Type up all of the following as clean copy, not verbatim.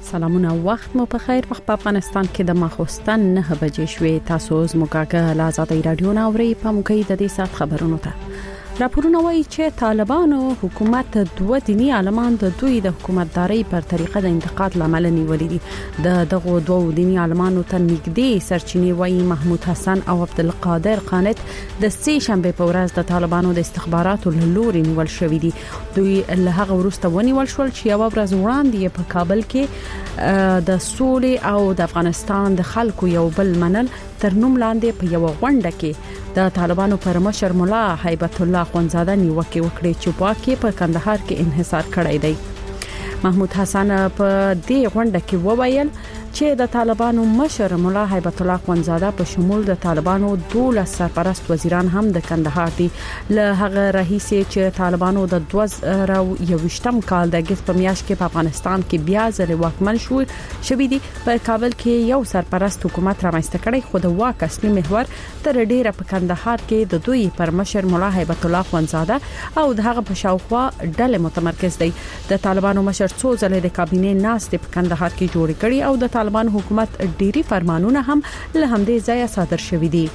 سلامونه وخت مو په خیر. وخت په افغانستان کې د ماخوستن 9 بجې شوې. تاسو زموږه له آزادۍ رادیو نه اوري په موږ د دې سات خبرونو ته. راپورونه وایي چې طالبانو حکومت دوه دینی عالمان د دوی د حکومتداري پر طریقه د انتقاد لامل نیولې دي. د دغه دوه دینی عالمانو ته نږدې سرچینې وایي محمود حسن او عبدالقادر قانت د سه شنبه په ورځ د طالبانو د استخباراتو له لوري نیول شوې دي. دوی له هغه وروسته ونیول شول چې یو ورځ وړاندې په کابل کې د سولې او د افغانستان د خلکو یو بل منل تر نوم لاندې په یو غونډه کې د طالبانو پر مشر مولا هیبت الله خونزاده نیوکه وکړي چې واکه په کندهار کې انحصار کړی دی. محمود حسن په دې غونډه کې وویل چې د طالبانو مشر مولا هیبت الله خونزاده په شمول د طالبانو 12 سرپرست وزیران هم د کندهار دي. له هغه رئیس چې طالبانو د 2021م کال د اگست په میاشت کې په افغانستان کې بیا ځل واکمن شوی دي په کابل کې یو سرپرست حکومت رامنځته کړی، خو د واک اصلي محور تر ډیره په کندهار کې د دوی پر مشر مولا هیبت الله خونزاده او د هغه په شاوخوا ډلې متمرکز دي. د طالبانو مشر څو ځله د کابینه ناستې په کندهار کې جوړ کړي او د طالبان حکومت ډيري فرمانونه هم له همدې ځایه صادر شوي دي.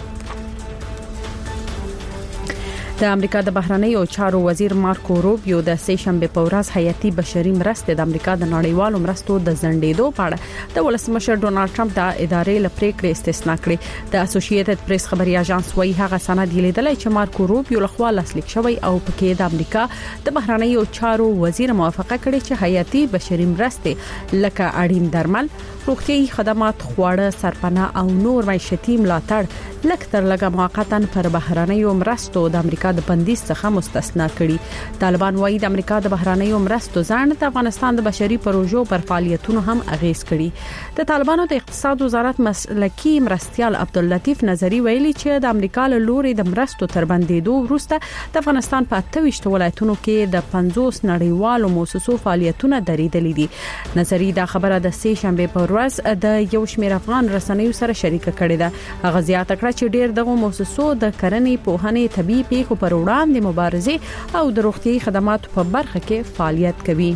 د امریکا د بهرنیو چارو وزیر مارکو روبیو د سه شنبه په ورځ حیاتي بشري مرستې د امریکا د نړیوالو مرستو د زندېدو په اړه د ولسمشر ډونالد ټرمپ د ادارې لپاره استثنا کړې. د اسوسییټډ پریس خبري اژانس وايي هغه سند لیدلای چې مارکو روبیو لخوا لاسلیک شوی او پکې د امریکا د بهرنیو چارو وزیر موافقه کړې چې حیاتي بشري مرستې لکه اړین درمل، روغتيایي خدمات، خواړه، سرپناه او نور معیشتي ملاتړ لکتر لګه موقتا پر بهرنیو مرستو د امریکا د بندیز څخه مستثنا کړي. طالبان وايي د امریکا د بهرنیو مرستو ځان د افغانستان د بشري پروژو پر فعالیتونو هم اغیز کړي. د طالبانو د اقتصاد وزارت مسلکی مرستيال عبداللطیف نظری ویلي چې د امریکا له لوري د مرستو تر بندیدو وروسته د افغانستان په 28 ولایتونو کې د 50 نړیوالو موسسو فعالیتونه درېدلې دي. نظری دا خبره د سه شنبه په ورځ د یو شمېر افغان رسنیو سره شریک کړې ده. هغه زیاته کړه چې ډېر دغه موسسو د کرنې، پوهنې، طبي پیښو پر وړاندې مبارزه او د روغتيایي خدماتو په برخه کې فعالیت کوي.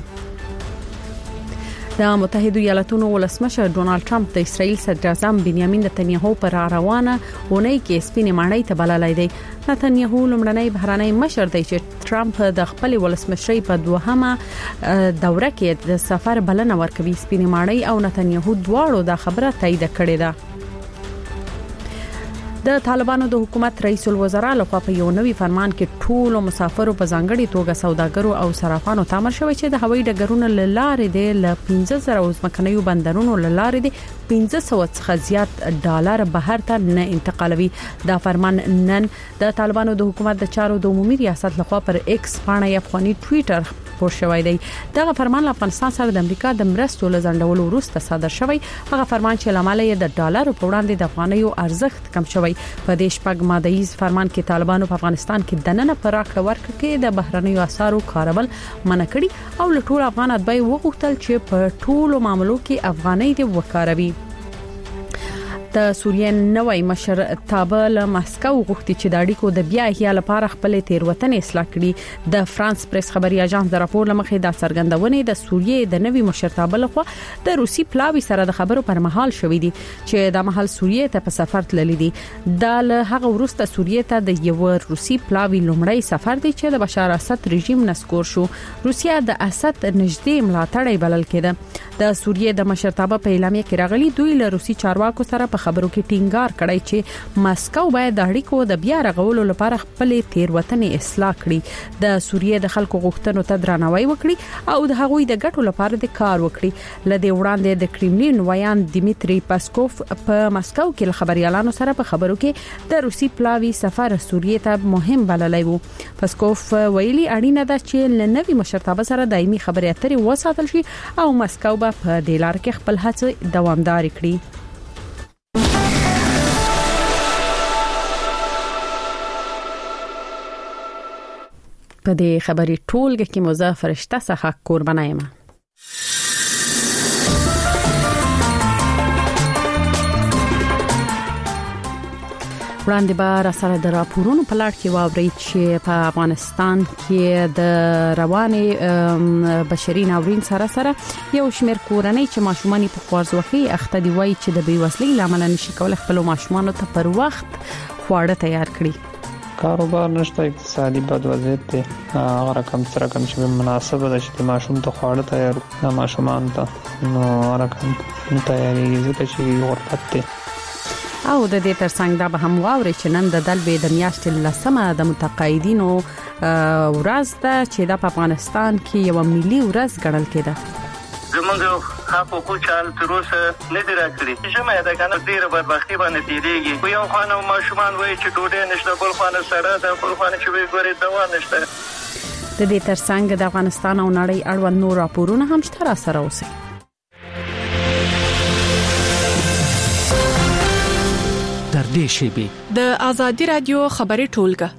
د متحده ایالاتونو ولسمشر ډونالد ټرمپ د اسرائیل صدر اعظم بنیامین نتنیاهو پر روانه اونۍ کې سپینې ماڼۍ ته بللای دی. نتنیاهو لمړنی بهرنی مشر دی چې ټرمپ د خپل ولسمشرۍ په دوهمه دوره کې د سفر بلنه ورکوي. سپینې ماڼۍ او نتنیاهو دواړو دا خبره تایید کړې ده. د طالبانو د حکومت رئیس الوزرا لخوا په یو نوي فرمان کې ټول مسافرو په ځانګړي توګه سوداګرو او صرافانو ته امر شوی چې د هوایي ډګرونو لارې د 15,000 ځمکنیو بندرونو لارې د 1500 څخه زیات ډالر بهر ته نه انتقالوي. دا فرمان نن د طالبانو د حکومت د چارو د عمومي ریاست لخوا پر ایکس باندې افغاني ټوئیټر خبر شوی دی. دا فرمان افغانستان سره د امریکا د مرستو لزندولو وروسته صادر شوی. هغه فرمان چې لامل یې د ډالر په وړاندې د افغانیو ارزښت کم شوی. په دې شپږ مادهیز فرمان کې طالبانو په افغانستان کې دننه پراخه ورکړه کې د بهرنیو اسعارو کارول منع کړي او له ټول افغان اتباع وغوښتل چې په ټولو معاملو کې افغاني دې وکاروي. د سوریې نوې مشر تابل مسکو غوښتي چې د اړیکو د بیا احیا لپاره خپل تیروتنې اصلاح کړي. د فرانس پریس خبري اژانس د راپور لمخې د څرګندونې د سوریې د نوې مشر تابل خو د روسي پلاوی سره د خبرو پر مهال شوې دي چې د محل سوریې ته په سفر تللی دي. د هغه وروسته سوریې ته د یو روسي پلاوی لومړی سفر دی چې د بشار اسد رژیم نسکور شو. روسیا د اسد نږدې ملاتړی بلل کېده. د سوریې د مشرتابه په اعلامیه کې راغلي دوی له روسي چارواکو سره په خبرو کې ټینګار کړی چې ماسکو باید د اړیکو د بیا رغولو لپاره خپل تیروتنې اصلاح کړي، د سوریې د خلکو غوښتنو ته درناوی وکړي او د هغوی د ګټو لپاره د کار وکړي. لدې وړاندې د کرملین ویان دیمیتری پاسکوف په ماسکو کې خبريالانو سره په خبرو کې د روسي پلاوی سفر سوریې ته مهم بللی وو. پاسکوف ویلي اړینه ده چې لنوي مشرتابه سره دایمي خبرې اترې وساتل شي او ماسکو په دې لار کې خپل هڅې دوامدار کړي. په دې خبري ټولګه کې موزه فرشته څخه قربانه یم. وړاندې به را سره د راپورونو په لړ کې واوري چې په افغانستان کې د رواني بشري ناورین سره یو شمېر کورنۍ چې ماشومان په خوارزوخي اخته دي وایي چې د بیوزلۍ لامل نشي کولای خپل ماشومان ته پر وخت خواړه تیار کړي. کاروبار نشته، اقتصادي بد وضعیت دی، هغه رقم چې مناسبه ده چې ماشوم ته خواړه تیار کړي ماشومان ته، نو رقم تیارېږي ځکه چې غربت دی. او د دې ترڅنګ دا به هم واوري چې نن د دلبې د میاشتې لسمه د متقاعدینو ورځ ده چې د افغانستان کې یو ملي ورځ ګڼل کېده. زمونږ حقوقو چال تر اوسه نه دی راکړي چې ما دا کنه ډیره بدبختی باندې تیریږي. خو یو خانه ماشومان وایي چې ډوډۍ نشته، بل خانه سره ده، بل خانه چې وی ګوري دوا نشته. د دې ترڅنګ د افغانستان او نړۍ اړوند نور راپورونه هم شته را سره اوسي. در دې شیبه د ازادي رادیو خبري ټولګه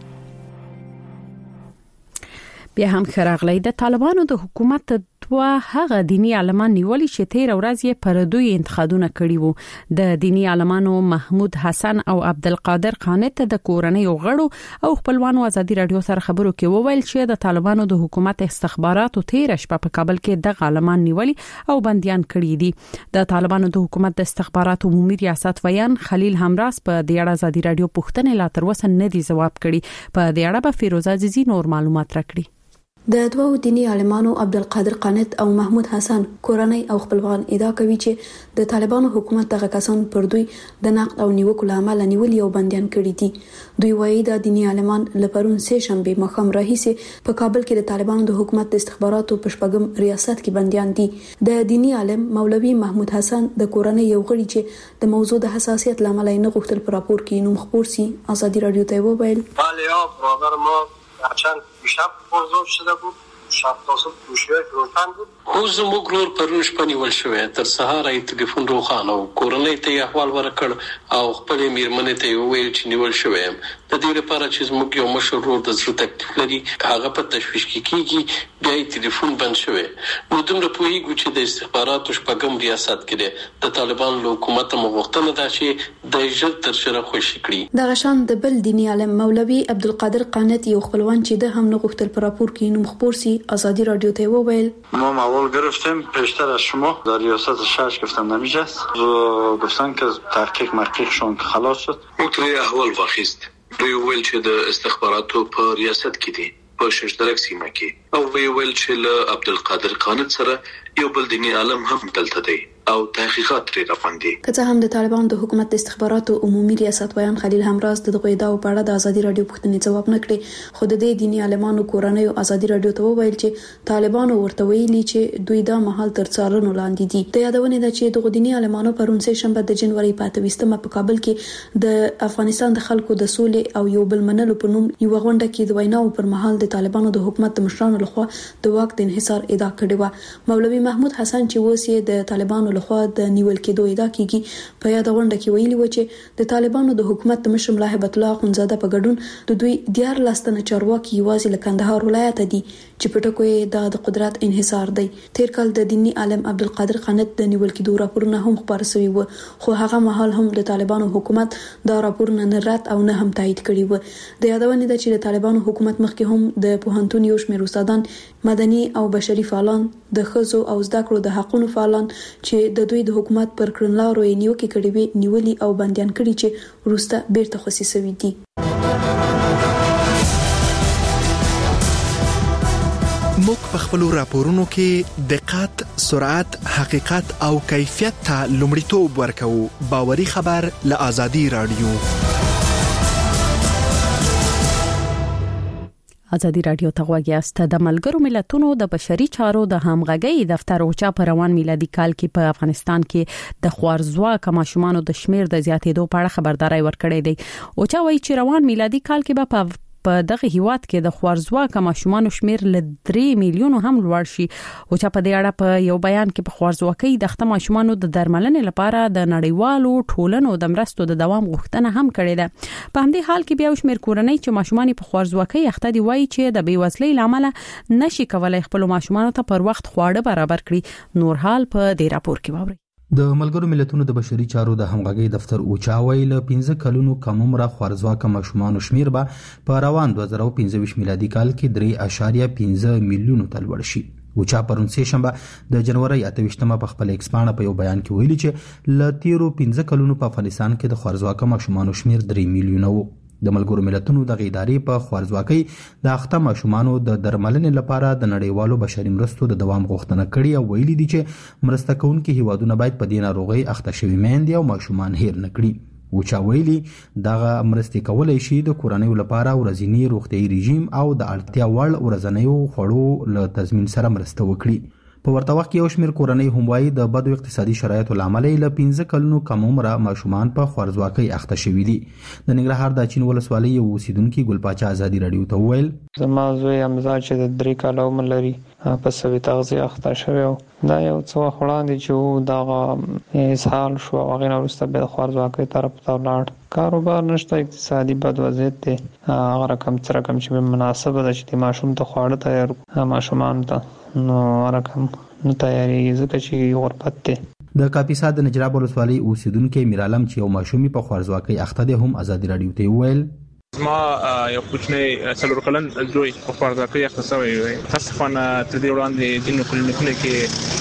بیا هم خراغلی د طالبانو د حکومت دوه هغه دینی عالمان نیولي چې تیر ورځ یې پر دوی انتقادونه کړي وو. د دینی عالمانو محمود حسن او عبدالقادر قانت د کورنۍ غړو او خپلوانو ازادي رادیو سره خبرو کې وویل چې د طالبانو د حکومت استخباراتو تیر شپه په کابل کې د عالمان نیولي او بنديان کړي دي. د طالبانو د حکومت د استخباراتو عمومي ریاست ویان خلیل همراز په د اړه ازادي رادیو پوښتنه لا تر اوسه نه دی جواب کړي. په د اړه به فیروز عزیزی نور معلومات راکړي. د دوو دینی عالمانو عبدالقادر قانت او محمود حسن کورنۍ او خپلوان ادعا کوي چې د طالبانو حکومت دغه کسان پر دوی د نقد او نیوکو لامل نیولي او بنديان کړي دي. دوی وایي د دینی عالمان لپاره سه شنبه مخام راهیسه په کابل کې د طالبانو د حکومت د استخباراتو په شپږم ریاست کې بنديان دي. د دینی عالم مولوي محمود حسن د کورنۍ یو غړي چې د موضوع د حساسیت لامل نه غوښتل پر راپور کې نوم خبر سي ازادي رادیو ته وویل. بله یا برادر ما چند شب پرزور شده بود، شب تاسو پوشوی روشن بود. خو زموږ نور پرون شپه نیول شوی، تر سهار یې ټلیفون روښانه و، کورنۍ ته یې احوال ورکړ او خپلې میرمنې ته یې وویل چې نیول شوی یم. د دې لپاره چې زموږ یو مشر ورور د زړه تکلیف لري، هغه په تشویش کې کېږي، بیا یې ټلیفون بند شوی. نو دومره پوهېږو چې د استخباراتو شپږم ریاست کې دی. د طالبانو له حکومته مو غوښتنه ده چې د ژر تر ژره خوشي کړي. دغه شان د بل دینی عالم مولوي عبدالقادر قانت یو خپلوان چې د هم نه غوښتل پر راپور کې نوم خبر سي ازادي رادیو ته وویل. ما اول گرفتیم پیشتر از شما در ریاست شش گفتم نمیشه است، گفتن که تحقیق شون که خلاص شد. اوتری احوال واخیست. دوی ویل چې د استخباراتو په ریاست کې دي، په ششدرک سیمه کې، او ویل چې له عبدالقادر قانت سره یو بل دینی عالم هم دلته دی او تحقیقات لري راپاندي. که څه هم د طالبانو د حکومت د استخباراتو عمومي ریاست ویان خلیل همراز د دغه ادعاو په اړه د ازادي رادیو پوښتنې جواب نه کړي، خو د دې دینی عالمانو کورنۍ او ازادي رادیو ته وویل چې طالبانو ورته ویلي چې دوی د محل تر څارنو لاندې دي. د یادونه ده چې دغه دینی عالمانو پرون سه شنبه د جنوري 28 په کابل کې د افغانستان د خلکو د سولې او یو بل منلو په نوم یو غونډه کې د ویناو پر مهال د طالبانو د حکومت د مشرانو لخوا د واک د انحصار ادعا کړې و. مولوي محمود حسن چې اوس د طالبانو لخوا د نیول کېدو ادعا کیږي، په یاد غونډه کې ویلي و چې د طالبانو د حکومت د مشر ملا هیبت الله اخونزاده په ګډون د دوی 14 تنه چارواکي یوازې له کندهار ولایت دي چې په ټکو یې د قدرت انحصار دی. تیر کال د دینی عالم عبدالقادر قانت د نیول کېدو راپورونه هم خبر شوي و، خو هغه مهال هم د طالبانو حکومت دا راپورونه نه رد او نه هم تایید کړي و. د یادونه ده چې د طالبانو حکومت مخکې هم د پوهنتون یو شمېر استادان، مدني او بشري فعالان، د ښځو او زده کړو د حقوقو فعالان چې د دوی د حکومت پر کړنلارو یې نیوکې کړې وي نیولي او بنديان کړي چې وروسته بیرته خلاص شوي دي. موږ په خپل راپورونو کې دقت، سرعت، حقیقت او کیفیت ته لومړیتوب ورکوو. باوري خبر له ازادي رادیو. ازادي رادیو ته غوږیاست. د ملګرو ملتونو د بشري چارو د همغږۍ دفتر اوچا په روان میلادي کال کې په افغانستان کې د خوارزواک ماشومانو د شمیر د زیاتېدو په اړه خبرداري ورکړې ده. اوچا وایي چې روان میلادي کال کې به په دغه هیواد کې د خوارزواک ماشومانو شمیر ل 3 میلیونو هم لوړ شي. او چې په دې اړه په یو بیان کې په خوارزواکۍ د اخته ماشومانو د درملنې لپاره د نړیوالو ټولنو د مرستو د دوام غوښتنه هم کړې ده. په همدې حال کې بیا شمیر کورنۍ چې ماشومان په خوارزواکۍ اخته دي وایي چې د بیوزلۍ لامل نشي کولای خپل ماشومان ته پر وخت خواړه برابر کړي. نور حال په دې راپور کې واوري. د ملګرو ملتونو د بشري چارو د همغږي دفتر اوچا ویل 15 کلونو کم عمره خوارزواکه ماشومان شمیر به په روان 2025 میلادي کال کې 3.15 میلیون ته لوړ شي. اوچا پرون سه شنبه د جنوري 28مه په خپل ایکسپانه په یو بیان کې ویلي چې ل تیرو 15 کلونو په افغانستان کې د خوارزواکه ماشومان شمیر 3 میلیونه وو. د ملګرو ملتونو د ادارې په خوارزواکۍ د اخته ماشومانو د درملنې لپاره د نړیوالو بشري مرستو د دوام غوښتنه کړې او ویلي دي چې مرسته کوونکي هیوادونه باید په دې ناروغۍ اخته شوي میندې او ماشومان هیر نه کړي. اوچا ویلي دغه مرستې کولای شي د کورنیو لپاره ورځنی روغتیايي رژیم او د اړتیا وړ ورځنیو خوړو له تضمین سره مرسته وکړي. په ورته وخت کې یو شمېر کورنۍ هم وایي د بدو اقتصادي شرایطو له امله له 15 کلونو کم عمره ماشومان په خوارزواکۍ اخته شوي دي. د ننګرهار د اچین ولسوالۍ یو اوسیدونکي ګلپاچا ازادي رادیو ته وویل زما زوی امزا چې د 3 کاله عمر لري په سوي تغذیه اخته شوی و. دا یو څه وخت وړاندې چې دغه اسهال شو او هغې نه وروسته بیا د خوارزواکۍ طرف ته ولاړ. کاروبار نشته، اقتصادي بد وضعیت دی. هغه رقم چې مناسبه ده چې د ماشوم ته خواړه تیار کړو ماشومانو ته نو رقم نو تیاریږي ځکه چې غربت دی. د کاپیسا د نجراب ولسوالۍ اوسیدونکي میرعالم چې یو ماشومي په خوارزواکۍ اخته دی هم ازادي رادیو ته وویل ما یو کوچنی 4 کلن زوی په خوارزواکۍ اخته شوی وي. متاسفانه تر دې وړاندې ځینو کلینیکونو کې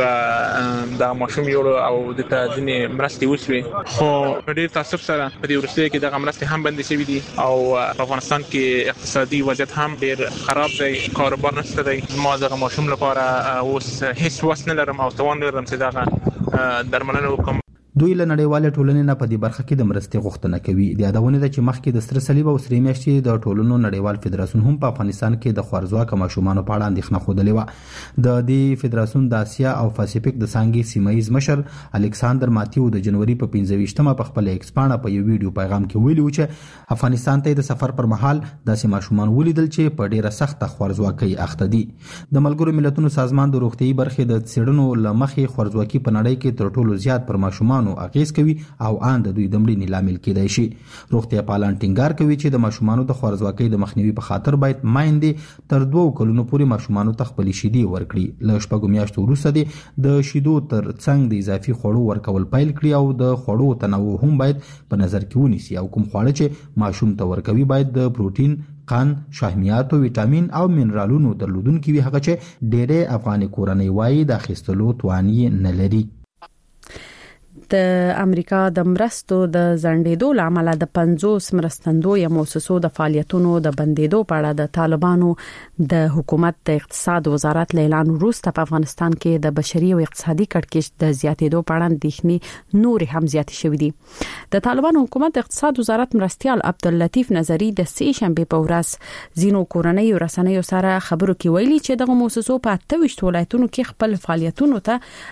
موږ دا ماشوم یو او د ځینې مرستې وشوي، خو ډېر تاسف سره په دې وروستیو کې دغه مرستې هم بندې شوي دي او په افغانستان کې اقتصادي وضعیت هم ډېر خراب دی، کاروبار نشته دی. ما دغه ماشوم لپاره اوس هیڅ وس نه لرم او توان نه لرم چې دغه درملنه وکړم. دوی له نړیوالې ټولنې نه په دې برخه کې د مرستې غوښتنه کوي. د یادونه ده چې مخکې د ستر صلیب او سرې میاشتې د ټولنو نړیوال فدراسیون هم په افغانستان کې د خوارزواکه ماشومانو په اړه اندېښنه ښودلې وه. د دې فدراسیون د اسیا او پاسفیک د څانګې سیمایي مشر الکساندر ماتیو د جنوري په 15مه په خپل ایکسپانه په یو ویډیو پیغام کې ویلي و چې افغانستان ته د سفر پر مهال داسې ماشومان ولیدل چې په ډیره سخته خوارزواکۍ اخته دي. د ملګرو ملتونو سازمان د روغتیايي برخې د څېړنو له مخې خوارزواکي په نړۍ کې تر ټولو زیات پر ماشومانو اغیز کوي او ان د دوی د مړینې لامل کېدای شي. روغتیا پالان ټینګار کوي چې د ماشومانو د خوارزواکۍ د مخنیوي په خاطر باید مایندې تر 2 کلونو پورې ماشومانو ته خپل شیدې ورکړي. له 6 میاشتو وروسته د شیدو تر څنګ د اضافي خوړو ورکول پیل کړي او د خوړو تنوع هم باید په نظر کې ونیسي او کوم خواړه چې ماشوم ته ورکوي باید د پروتین، قند، شحمیات او ویټامین او منرالونو درلودونکي وي، هغه چې ډېرې افغاني کورنۍ وایي د اخیستلو توان یې نه لري. د امریکا د مرستو د ځنډېدو لامل د 50 مرستندوی مؤسسو د فعالیتونو د بندیدو په اړه د طالبانو د حکومت د اقتصاد وزارت اعلان وروسته په افغانستان کې د بشري او اقتصادي کړکېچ د زیاتېدو په اړه اندېښنې نور هم زیات شوې دي. د طالبانو حکومت د اقتصاد وزارت مرستيال عبداللطیف نظری د سې شنبه په ورځ زینو کورنۍ رسنیو سره خبرو کې ویلي چې دغه مؤسسو په 28 ولایتونو کې خپل فعالیتونو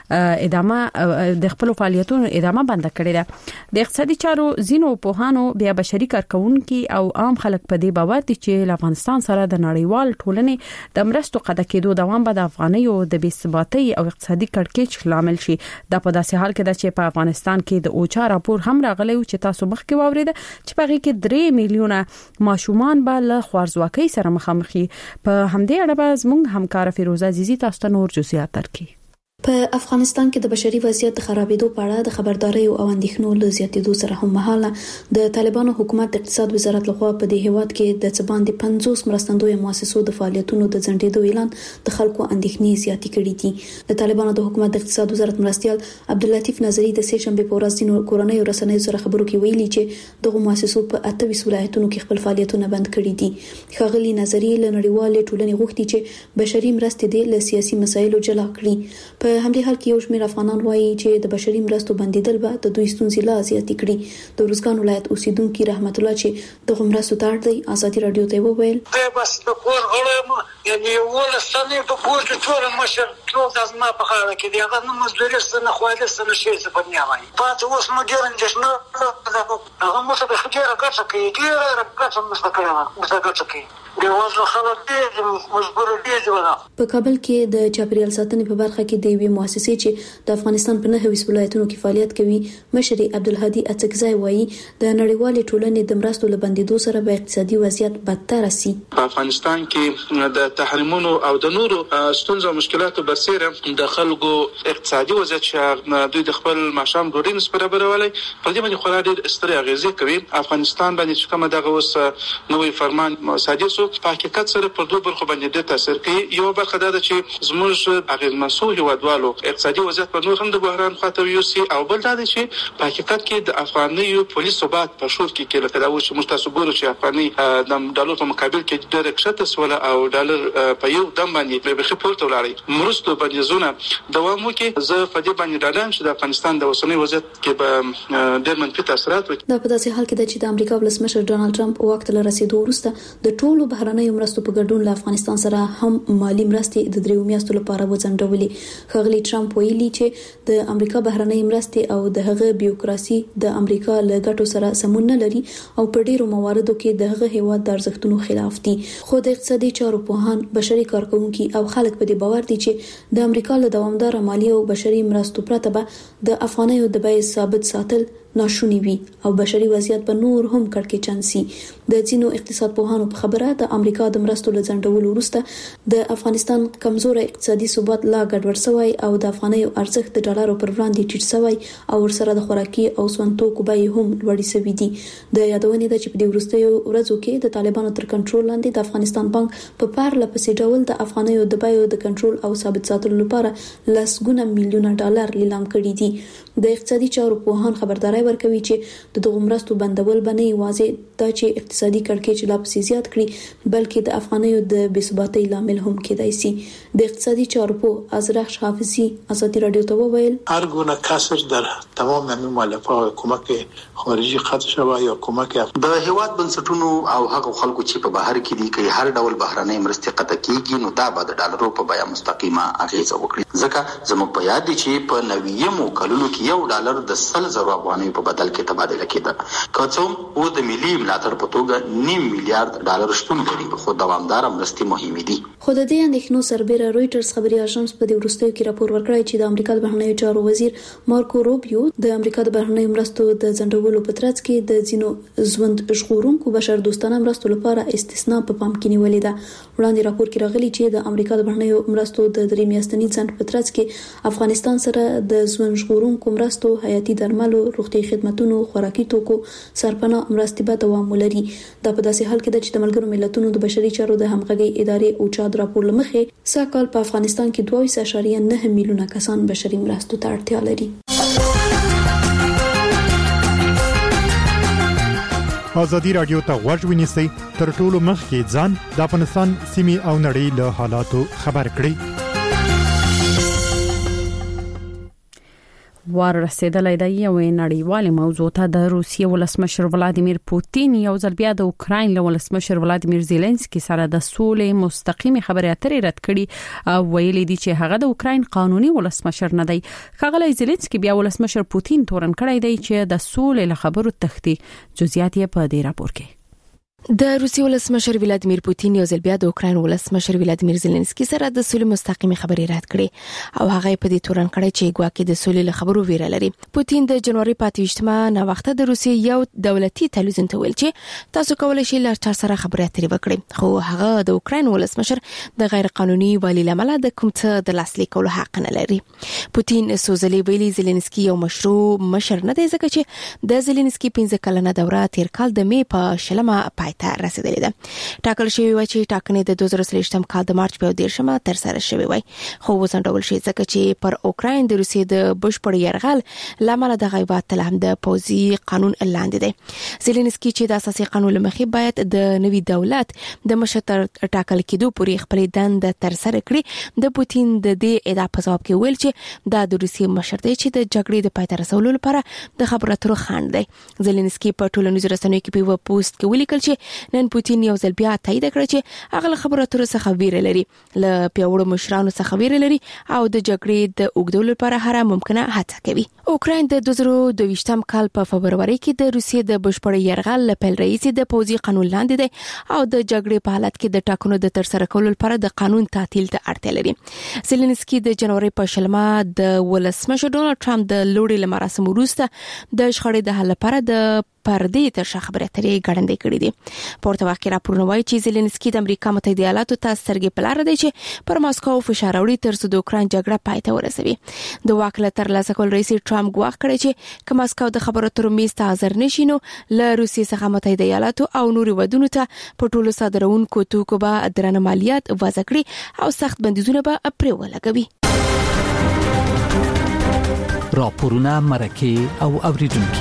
ته ادامه بند کړی ده. د اقتصادي چارو زینو پوهانو بیا بشري کارکونکو او عام خلک په دې باور دي چې افغانستان سره د نړیوال ټولنې د مرستو قطع کېدو دوام به د افغانیو د بې ثباتۍ او اقتصادي کړکېچ لامل شي. دا په داسې حال کې ده چې په افغانستان کې د اوچا راپور هم راغلی چې تاسو مخکې واورید چې په هغه کې 3 میلیونه ماشومان به له خوارزواکۍ سره مخامخ دي. په همدې اړه به زموږ همکار فیروزه عزیزی تاسو ته نور جزئیات درکړي. په افغانستان کې د بشري وضعیت د خرابېدو په اړه د خبرداري او اندېښنو له زیاتېدو سره هم مهاله د طالبانو حکومت د اقتصاد وزارت لخوا په دې هیواد کې د څه باندې 50 مرستندوی مؤسسو د فعالیتونو د ځنډېدو اعلان د خلکو اندېښنې زیاتې کړې دي. د طالبانو د حکومت د اقتصاد وزارت مرستيال عبداللطیف نظری د سې شنبه په ورځ د کورنۍ رسنیو سره خبرو کې ویلي چې دغه مؤسسو په 28 ولایتونو کې خپل فعالیتونه بند کړي دي. ښاغلي نظری له نړیوالې ټولنې غوښتي چې بشري مرستې د سیاسي مسایلو جلا کړي. په همدې حال کې یو شمېر افغانان وایي چې د بشري مرستو بندیدل به د دوی ستونزې لا زیاتې کړي. د روزګان ولایت اوسیدونکي رحمت الله چې دغه مرستو ته اړ دی ازادي رادیو ته وویل دا بس د کور غړم یعنی ول ستنې په کور کې ټول مشر ټول د ما په خاله کې دی هغه نو مزدوري ستنه خوایله ستنه شي څه په نیامه پات اوس مدیرن جشنه هغه مو څه په خجره کړه کې ډیره راکړه مستقله مستقله کې د وزن خلک ډېر مجبور دي په کابل کې د چاپیریال ساتنې په برخه کې د یوې مؤسسې چې د افغانستان په 9 ولایتونو کې فعالیت کوي مشر عبدالهادي اڅکزی وایي د نړیوالې ټولنې د مرستو لبندېدو سره به اقتصادي وضعیت بدتر شي. په افغانستان کې د تحریمونو او د نورو ستونزو او مشکلاتو برسېره د خلکو اقتصادي وضعیت چې دوی د خپل معاشام ډوډۍ نسبت برابرولای په دې باندې خورا ډېر سترې اغیزې کوي. افغانستان باندې چې کومه دغه اوس نوې فرمان صادر شو په حقیقت سره پر دوه برخو باندې ډېر تاثیر کوي. یو برخه دا ده چې زموږ اغیزمنسو هیوادوالو اقتصادي وضعیت په نور هم د بحران خواته ویوسي او بل دا ده چې په حقیقت کې د افغانیو پولیس ثبات په شور کې لکه دا چې موږ تاسو ګورو چې افغاني د ډالر په مقابل کې ډېر کښته سول او ډالر په یو دم باندې به خپورته ولاړی مرستو باندې زونه دوام وکړي. زه په دې باندې ډاډم چې د افغانستان د اوسنۍ وضعیت کې به ډېر منفي تاثیرات وکړي. دا په داسې حال کې ده چې د امریکا ولسمشر ډونالد ټرمپ وخت له رسیدو وروسته د ټولو بهرنیو مرستو په ګډون له افغانستان سره هم مالی مرستې د 3 میاشتو لپاره وځنډولې. ښاغلي ټرمپ ویلي چې د امریکا بهرنۍ مرستې او د هغه بیوروکراسي د امریکا له ګټو سره سمون نه لري او په ډیرو مواردو کې د هغه هیواد د ارزښتونو خلاف دي. خو د اقتصادي چارو پوهان، بشري کارکونکي او خلک په دې باور دي چې د امریکا له دوامدار مالی او بشري مرستو پرته به د افغانیو د بیې ثابت ساتل ناشونی وي او بشري وضعیت په نور هم کړکېچن شي. د ځینو اقتصاد پوهانو په خبره د امریکا د مرستو له ځنډولو وروسته د افغانستان کمزور اقتصادي ثبات لا ګډوډ شوی او د افغانیو ارزښت د ډالرو پر وړاندې ټیټ شوی او ورسره د خوراکي او سون توکو بیې هم لوړې شوې دي. د یادونې ده چې په دې وروستیو ورځو کې د طالبانو تر کنټرول لاندې د افغانستان بانک په پرله پسې ډول د افغانیو د بیو د کنټرول او ثابت ساتلو لپاره لسګونه میلیونه ډالر لیلام کړي دي. د اقتصادي چارو پوهان خبرداري ورکوي چې د دغو مرستو بندول باندې واضح دا چې اقتصادي کړکېچ لا پسې زیات کړي بلکې د افغانیو د بې ثباتۍ لامل هم کېدای شي. د اقتصادي چارو په ازرخ حافظي ازادي رادیو ته وویل هر گونه کسر در تمام مؤلفه کمک خارجي خط شوی یا کمک د هیواد بنسټونو او هغه خلکو چې په بهر کې دي کې هر ډول بهرنۍ مرستې قطع کیږي نو دا به د ډالرو په بیه مستقیمه اغیزه وکړي. ځکه زموږ په یاد دي چې په 90 کلونو کې $1 د 100,000 افغانیو په بدل کې تبادله کېده. که څوم او د ملي ملاتړ په توګه $9 میلیارډ شتون لري خو دوامدار مرستې مهمې دي. خو د دې اندېښنو سربېره رويټرز خبري اژانس په دې وروستیو کې راپور ورکړی چې د امریکا د بهرنیو چارو وزیر مارکو روبیو د امریکا د بهرنیو مرستو د ځنډولو په ترڅ کې د ځینو ژوند ژغورونکو بشر دوستانه مرستو لپاره استثناء په پام کې نیولې ده. وړاندې راپور کې راغلي چې د امریکا د بهرنیو مرستو د 3 میاشتني ځنډ په ترڅ کې افغانستان سره د ژوند ژغورونکو مرستو، حیاتي درملو، روغتي خدماتو، خوراکي توکو، سرپناه مرستې به دوام ولري. دا په داسې حال کې ده چې د ملګرو ملتونو د بشري چارو د همغږي ادارې اوچاد راپور لمخې ساکال په افغانستان کې 2.9 میلیونه کسان بشري مرستو ته اړتیا لري. ازادي رادیو ته غوږ ونیسئ تر ټولو مخکې ځان د افغانستان سیمې او نړۍ له حالاتو خبر کړئ. ورسېدلې د یو نړیوال موضوع ته د روسیې ولسمشر ولادیمیر پوتین یو ځل بیا د اوکرين له ولسمشر ولادیمیر زيلنسکي سره د سولې مستقيم خبرې اترې رد کړي او ویلي دي چې هغه د اوکرين قانوني ولسمشر نه دی. ښاغلی زيلنسکي بیا ولسمشر پوتین تورن کړی دی چې د سولې له خبرو تختی. جزئیات یې په دې راپور کې. د روسي ولسمشر ولادیمیر پوتین یو ځل بیا د اوکرين ولسمشر ولادیمیر زيلنسکي سره د سولې مستقيم خبرې رد کړې او هغه په دې تورن کړی چې ګواکې د سولې له خبرو ویره لري. پوتین د جنوري 28 نه وخت د روسي یو دولتي تلویزیون ته ویل چې تاسو کولای شئ له چا سره خبرې اترې وکړئ، خو هغه د اوکرين ولسمشر د غیر قانوني والی لامل د کوم څه د لاسلیکولو حق نه لري. پوتین سوزلي ویلي زيلنسکي یو مشروع مشر نه دی ځکه چې د زيلنسکي 15 کلنه دوره تیر کال د می په شلمه ته رسیدلې ده. ټاکل شوی و چې ټاکنې د 2023 کال د مارچ په 10مه تر سره شوی وای، خو وسنډول شي ځکه چې پر اوکرين د روسیې د بشپړ يرغل لامل د غیبات تلهم د پوزي قانون لاندې دی. زيلنسکي چې د اساسي قانون لمخې باید د نوي دولت د مشر ټاکل کېدو پورې خپل دند تر سره کړي، د پوتین د دې ادعا په ځواب کې ویل چې دا د روسیې مشر دی چې د جګړې د پای ته رسولو لپاره د خبرو اترو خاند دی. زيلنسکي په ټولنیزو رسنیو کې په پوسټ کې ولیکل چې چې نن پوتین یو ځل بیا تایید کړ چې هغه خبره تر څه ویره لري ل پیوړو مشرانو څخه ویره لري او د جګړې د اوږدولو لپاره هر ممکنه هڅه کوي. اوکراین د 2022م کال په فبرवरी کې د روسیې د بشپړ یرغل لپاره رئیس د پوځي قانون لاندې دی او د جګړې په حالت کې د ټاکنو د ترسره کولو لپاره د قانون تعطیل ته اړتیا لري. زيلنسکي د جنوري په شلمه د ولسمشر ډونالد ټرمپ د لوړې مراسم وروسته د شخړې د حل لپاره د پردې تر شا خبرې اترې ګړندې کړې دي. پورته واقع راپورونه وايي چې زيلنسکي د امریکا متحده ایالاتو ته سترګې په لار دی چې پر ماسکو فشار راوړي تر څو د اوکراین جګړه پای ته ورسوي. د واک له ترلاسه کول رئیس ټرمپ ګواښ کړی چې که ماسکو د خبرو اترو میز ته حاضر نشي نو له روسیې څخه متحده ایالاتو او نورو ودونو ته په ټولو صادرونکو توکو به درنه مالیات وضع کړي او سخت بندیزونه به پرې ولګوي. راپورونه مرکه او اوریدونکو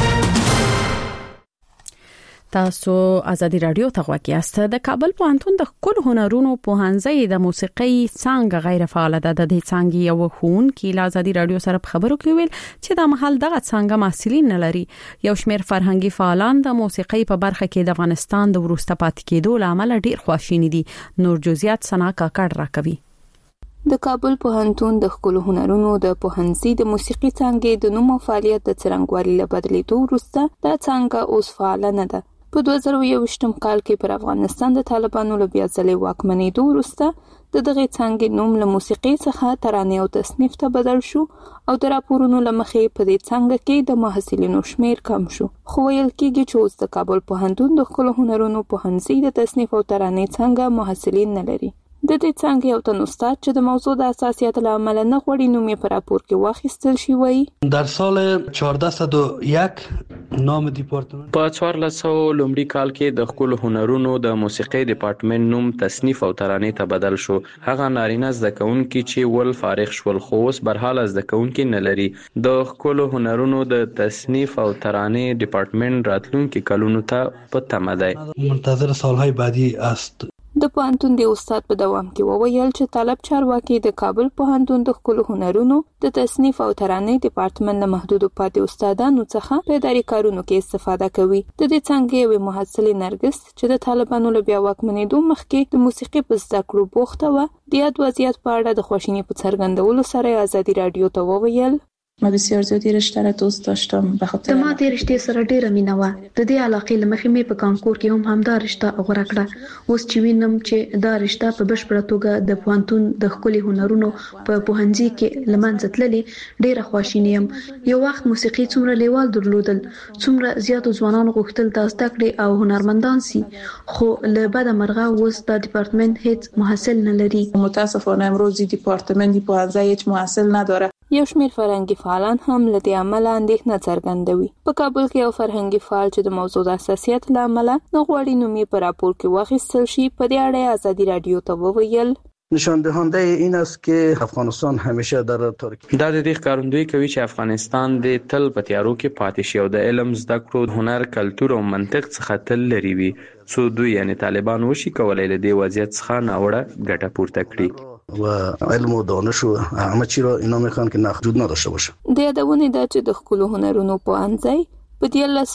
تاسو ازادي رادیو ته غواړئ است د کابل پوهنتون د خپل هنرونو پوهنځي د موسیقي څنګه غیر فعال ده. د دې څنګه یو خون کې له ازادي رادیو سره خبرو کې ویل چې د محل دغه څنګه محصلین نه لري. یو شمېر فرهنګي فعالان د موسیقي په برخه کې د افغانستان د ورسته پاتې کېدو لامل ډیر خواشیني دي. نور جزئیات سنا کاکړ راکوي. د کابل پوهنتون د خپل هنرونو د پوهنځي د موسیقي څنګه د نوو فعالیت د څرنګوالي له بدلیدو وروسته دا څنګه اوس فعال نه ده. په 2021م کال کې پر افغانستان د طالبانو له بیا ځلې واکمنېدو وروسته د دغه څنګه نوم له موسیقي څخه ترانې او تصنیف ته بدل شو او د راپورونو لمخې په دې څنګه کې د محصلینو شمیر کم شو. خو ویل کېږي چې اوس د کابل پوهنتون د خپل هنرونو پوهنځي د تصنیف او ترانې څنګه محصلین نه لري. د دې څنګه یو تن استاد چې د موضوع د اساسیت لامل نه غوړي نومې پر راپور کې واخیستل شي وایي در سال 1401 نام دیپارتمان په 1400 لومړي کال کې د خپل هنرونو د موسیقي ډپارټمنټ نوم تصنیف او ترانې ته بدل شو. هغه نارینه زده کوونکي چې ول فارغ شول خو اوس برحال زده کوونکي نه لري. د خپل هنرونو د تصنیف او ترانې ډپارټمنټ راتلونکي کلونو ته په تمه دی. منتظر سالهای بعدی است. د پوهنتون د استاد په دوام کې وویل چې طالب چارواکي د کابل پوهنتون د خپل هنرونو د تصنیف او ترانې ډپارټمنټ له محدود پاتې استادانو څخه په اداري کارونو کې استفاده کوي. د دې څنګه یو محصل نرګس چې د طالبانو له بیا واکمنېدو مخکې د موسیقي په زده کړو بوخته و د یاد وضعیت په اړه د خوشینی په څرګندولو سره ازادي رادیو ته وویل ما بسیار زیادی رشته را دوست داشتم به خاطر ما د رشته سره ډیره مینه و. د دې علاقې لمخې مې په کانکور کې هم همدا رشته غوړه کړه. اوس چې وینم چې دا رشته په بشپړه توګه د پوهنتون د خولي هنرونو په پوهنځي کې لمنځه تللې ډیره خوشاله یم. یو وخت موسیقي څومره لیوال درلودل څومره زیاتو ځوانانو غوښتل د زده کړې او هنرمندان سي خو له بده مرغه اوس د ډپارټمنټ هیڅ محصل نه لري. متاسفانه امروز ډپارټمنټ پوهنځي هیڅ محصل نداره. یو شمېر فرهنګي فعالان هم له دې عمله اندېښنه څرګندوي. په کابل کې یو فرهنګي فعال چې د موضوع د حساسیت له امله نه غواړي نومې په راپور کې واخیستل شي په دې اړه ازادي رادیو ته وویل نشان دهنده این است که افغانستان همیشه در تاریکی دا د دې ښکارندوی کوي چې افغانستان د تل په تیارو کې پاتې شي او د علم زده کړو هنر کلتور او منطق څخه تل لري وي. څو دوی یعنی طالبان وشي کولای له دې وضعیت څخه ناوړه ګټه پورته کړي و علم و دانش و همه چی را اینا میخوان که محدود نداشته باشه. د یادونه ده چې د خپل هنرونو پوهنځي په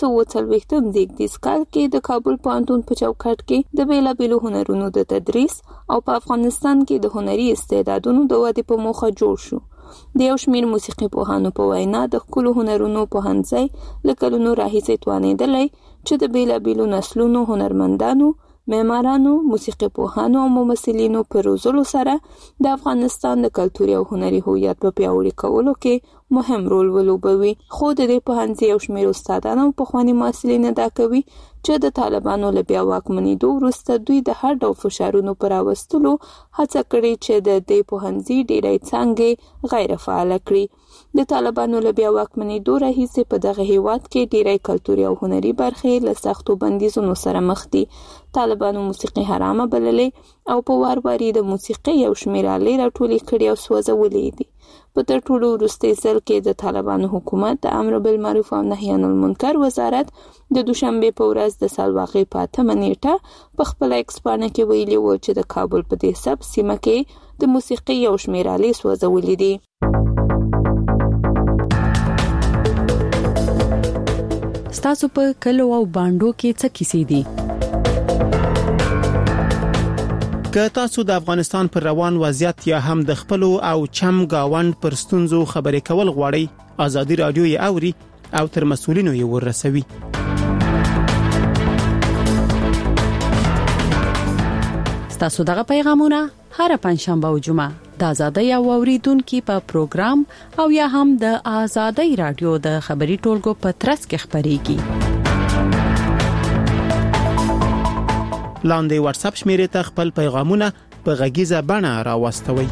1940 زیږدیز کال کې د کابل پوهنتون په چوکاټ کې د بیلابیلو هنرونو د تدریس او په افغانستان کې د هنري استعدادونو د ودې په موخه جوړ شو. د یو شمېر موسیقي پوهانو په وینا د خپل هنرونو پوهنځي له کلونو راهیسې توانېدلی چې د بیلابیلو نسلونو هنرمندانو معمارانو موسیقي پوهانو او ممثلینو په روزلو سره د افغانستان د کلتوري او هنري هویت په پیاوړي کولو کې مهم رول ولوبوي. خو د دې پوهنځي یو شمېر استادان او پخواني محصلین ادعا کوي چې د طالبانو له بیا واکمنېدو وروسته دوی د هر ډول فشارونو پر راوستلو هڅه کړې چې د دې پوهنځي ډېری څانګې غیر فعاله کړي. د طالبانو له بیا واکمنېدو راهیسې په دغه هیواد کې ډېری کلتوري او هنري برخې له سختو بندیزونو سره مخ دي. طالبانو موسیقي حرامه بللې او په وار واري د موسیقي یو شمېر آلې راټولې کړې او سوځولې دي. په تر ټولو وروستي ځل کې د طالبانو حکومت د امر بالمعروف او نهي عن المنکر وزارت د دوشنبه په ورځ د سالواغې په 8 نیټه په خپل ایکس باندې کې ویلي و چې د کابل په دې سب سیمه کې د موسیقي یو شمېر آلې سوځولې دي. ستاسو په کلو او باندو کې څه کیسې دي؟ که تاسو د افغانستان پر روان وضعیت یا هم د خپل او چم گاوند پر ستونزو خبرې کول غواړئ، آزادي رادیو یې اوري او تر مسؤلینو یې ورسوي. تاسو دغه پیغامونه هر پنځشنبه او جمعه د آزادۍ او اوریدونکو په پروګرام او یا هم د آزادۍ رادیو د خبري ټولګو په ترڅ کې خبريږي. لاندې واتس اپ شمیرې ته خپل پیغامونه په غږیزه بڼه راوستوي.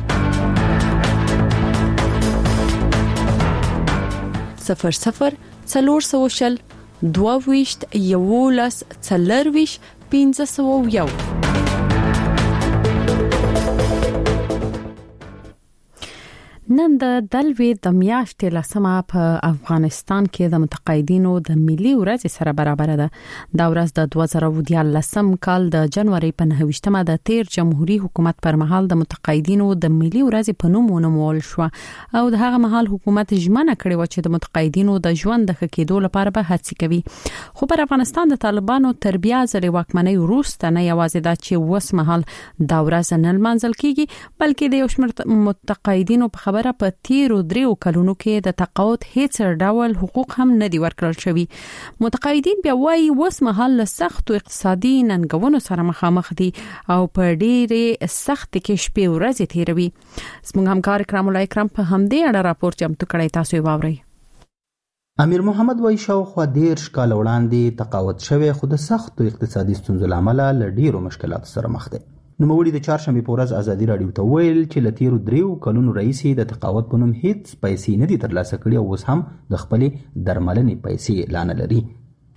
00 400 22 11 40 501. نن د دلوي د میاشتې لسمه په افغانستان کې د متقاعدینو د ملي ورځ سره برابر ده. دا ورځ د 2014 کال د جنوري په 9مه د تیر جمهوریت حکومت پر مهال د متقاعدینو د ملي ورځ په نوم ونومول شو او د هغه مهال حکومت ژمنه کړې و چې د متقاعدینو د ژوند د ښه کېدو لپاره به هڅې کوي. خو پر افغانستان د طالبانو تر بیا ځلې واکمنۍ وروسته نه یوازې دا چې وس مهال دا ورځ نه لمانځل کیږي، بلکې د یو شمېر متقاعدینو په خبره په تیرو 3 کلونو کې د تقاعد هیڅ ډول حقوق هم نه دي ورکړل شوی. متقاعدین بیا وايي وس مهال له سختو اقتصادي ننګونو سره مخامخ دي او په ډېرې سخت کې شپې ورځې تیروي. زموږ همکار کرام الله اکرام په همدې اړه راپور چمتو کړی، تاسو یې واورئ. امیر محمد وای شاوخوا 13 کال وړاندې تقاعد شوی، خو د سختو اقتصادي ستونزو لامل له ډیرو مشکلاتو سره مخ دی. نوموړي د چهارشنبه په ورځ آزادي رادیو ته ویل چې له تیرو 3 کلونو راهیسې د تقاعد په نوم هیڅ پیسې نه دي ترلاسه کړي او اوس هم د خپلې درملنې پیسې لا نه لري.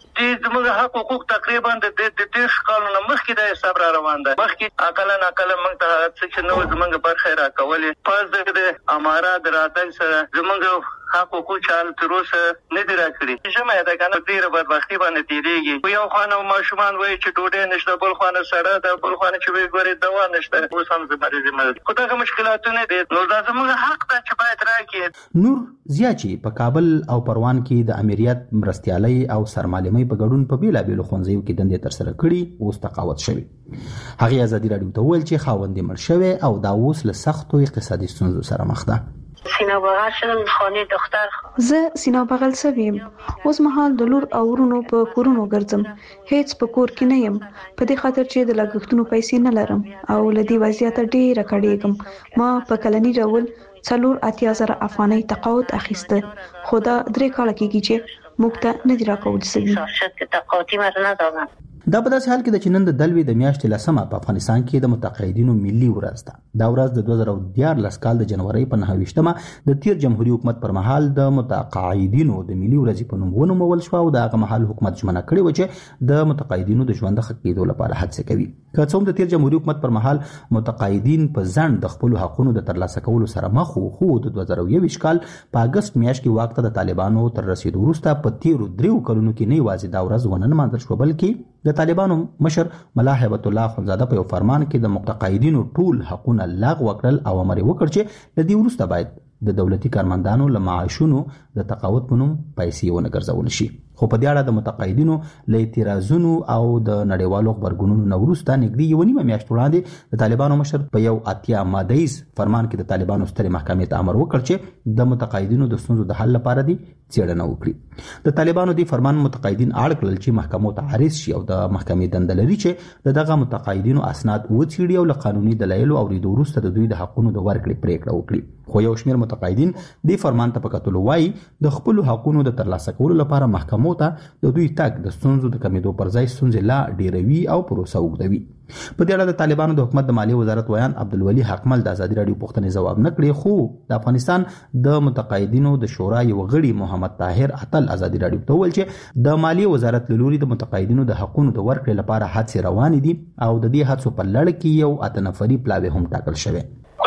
زموږ حقوق تقریبا د 30 کالونو مخکې د حساب را روان ده. مخکې اقلا موږ ته څه چې نو زموږ برخه را کولې پس د امارات راتګ سره زموږ حقوق چال تر اوسه نه دی راکړي. ژمه ده کنه ډیره بدبختی باندې تیریږي. یو خانه ماشومان وایي چې ډوډۍ نشته، بل خانه سړه ده، بل خانه چې وی ګوري دوا نشته. اوس هم زموږ خو دغه مشکلاتونه دي. نو دا زموږ حق ده چې باید راکړي. نور زیاچی په کابل او پروان کې د امریت مرستيالي او سرمالمي په ګډون په بیلابېلو خونځیو کې دندې تر سره کړي او تقاعد شوی. هغه آزادي رادیو ته ویل چې خاوند مړ شوی او دا اوس له سختو اقتصادي ستونزو سره مخ ده. سینا بغل شدم خانه دختر. زه سینا بغل سویم. اوس مهال د لور او ورونو په کورونو ګرځم. هیڅ په کور کې نه یم، په دې خاطر چې د لګښتونو پیسې نه لرم او لدی وضعیت ډیره کړېږم. ما په کلنی ډول 4,80,000 افغانۍ تقاعد اخیسته، خو دا 3 کال کېږي چې موږ ته نه دی راکول شوی. شرکت تقاعدي مرنه دادم. دا په داسې حال کې د چنن د دلوي د میاشتې لسمه په افغانستان کې د متقاعدینو ملي ورځ ده. دا ورځ د 2014 کال د جنوري په 9مه د تیر جمهوریت حکومت پر مهال د متقاعدینو د ملي ورځ په نوم ونومول شو او د هغه مهال حکومت ژمنه کړې و چې د متقاعدینو د ژوند د ښه کېدو لپاره هڅه کوي. که څوم د تیر جمهوریت حکومت پر مهال متقاعدین په ځان د خپل حقوقو د ترلاسه کولو سره مخ وو، خو د 2021 کال په اگست میاشت کې واک ته د طالبانو تر رسیدو وروسته په تیرو 3 کلونو کې نه یوازې دا ورځ ونه لمانځل شو، بلکې د طالبانو مشر ملا هیبت الله خونزاده په یو فرمان کې د متقاعدینو ټول حقوقونه لغوه کړل او امر وکړ چې د دې وروسته باید د دولتي کارمندانو له معاشونو د تقاعد په نوم پیسې ونه ګرځول شي. خو په دې اړه د متقاعدینو له اعتراضونو او د نړیوالو خبرګونونو نه وروسته نږدې یو نیمه میاشت وړاندې د طالبانو مشر په یو اتیا مادهیز فرمان کې د طالبانو سترې محکمې ته امر وکړ چې د متقاعدینو د ستونزو د حل لپاره دی څېړنه وکړي. د طالبانو دی فرمان متقاعدین اړ کړل چې محکمو ته عارض شي او د محکمې دنده لري چې دغه متقاعدینو اسناد وڅېړي او له قانوني دلایلو اوریدو وروسته د دوی د حقوقو د ورکړې پریکړه وکړي. خو یو شمېر متقاعدین دی فرمان ته په کتلو وایي د خپل حقوقو د ترلاسه کولو لپاره محکمو ته د دوی تګ د ستونزو د کمیدو پر ځای ستونزې لا ډیروي او پروسه اوږدوي. په دې اړه د طالبانو د حکومت د مالیې وزارت ویان عبدالولي حقمل د آزادي رادیو پوښتنې ځواب نه کړی، خو د افغانستان د متقاعدینو د شورا یو غړي محمد طاهر اتل آزادي رادیو ته ویل چې د مالیې وزارت له لوري د متقاعدینو د حقوقو د ورکړې لپاره هڅې روانې دي او د دې هڅو په لړ کې یو اتنفري پلاوی هم ټاکل شوی.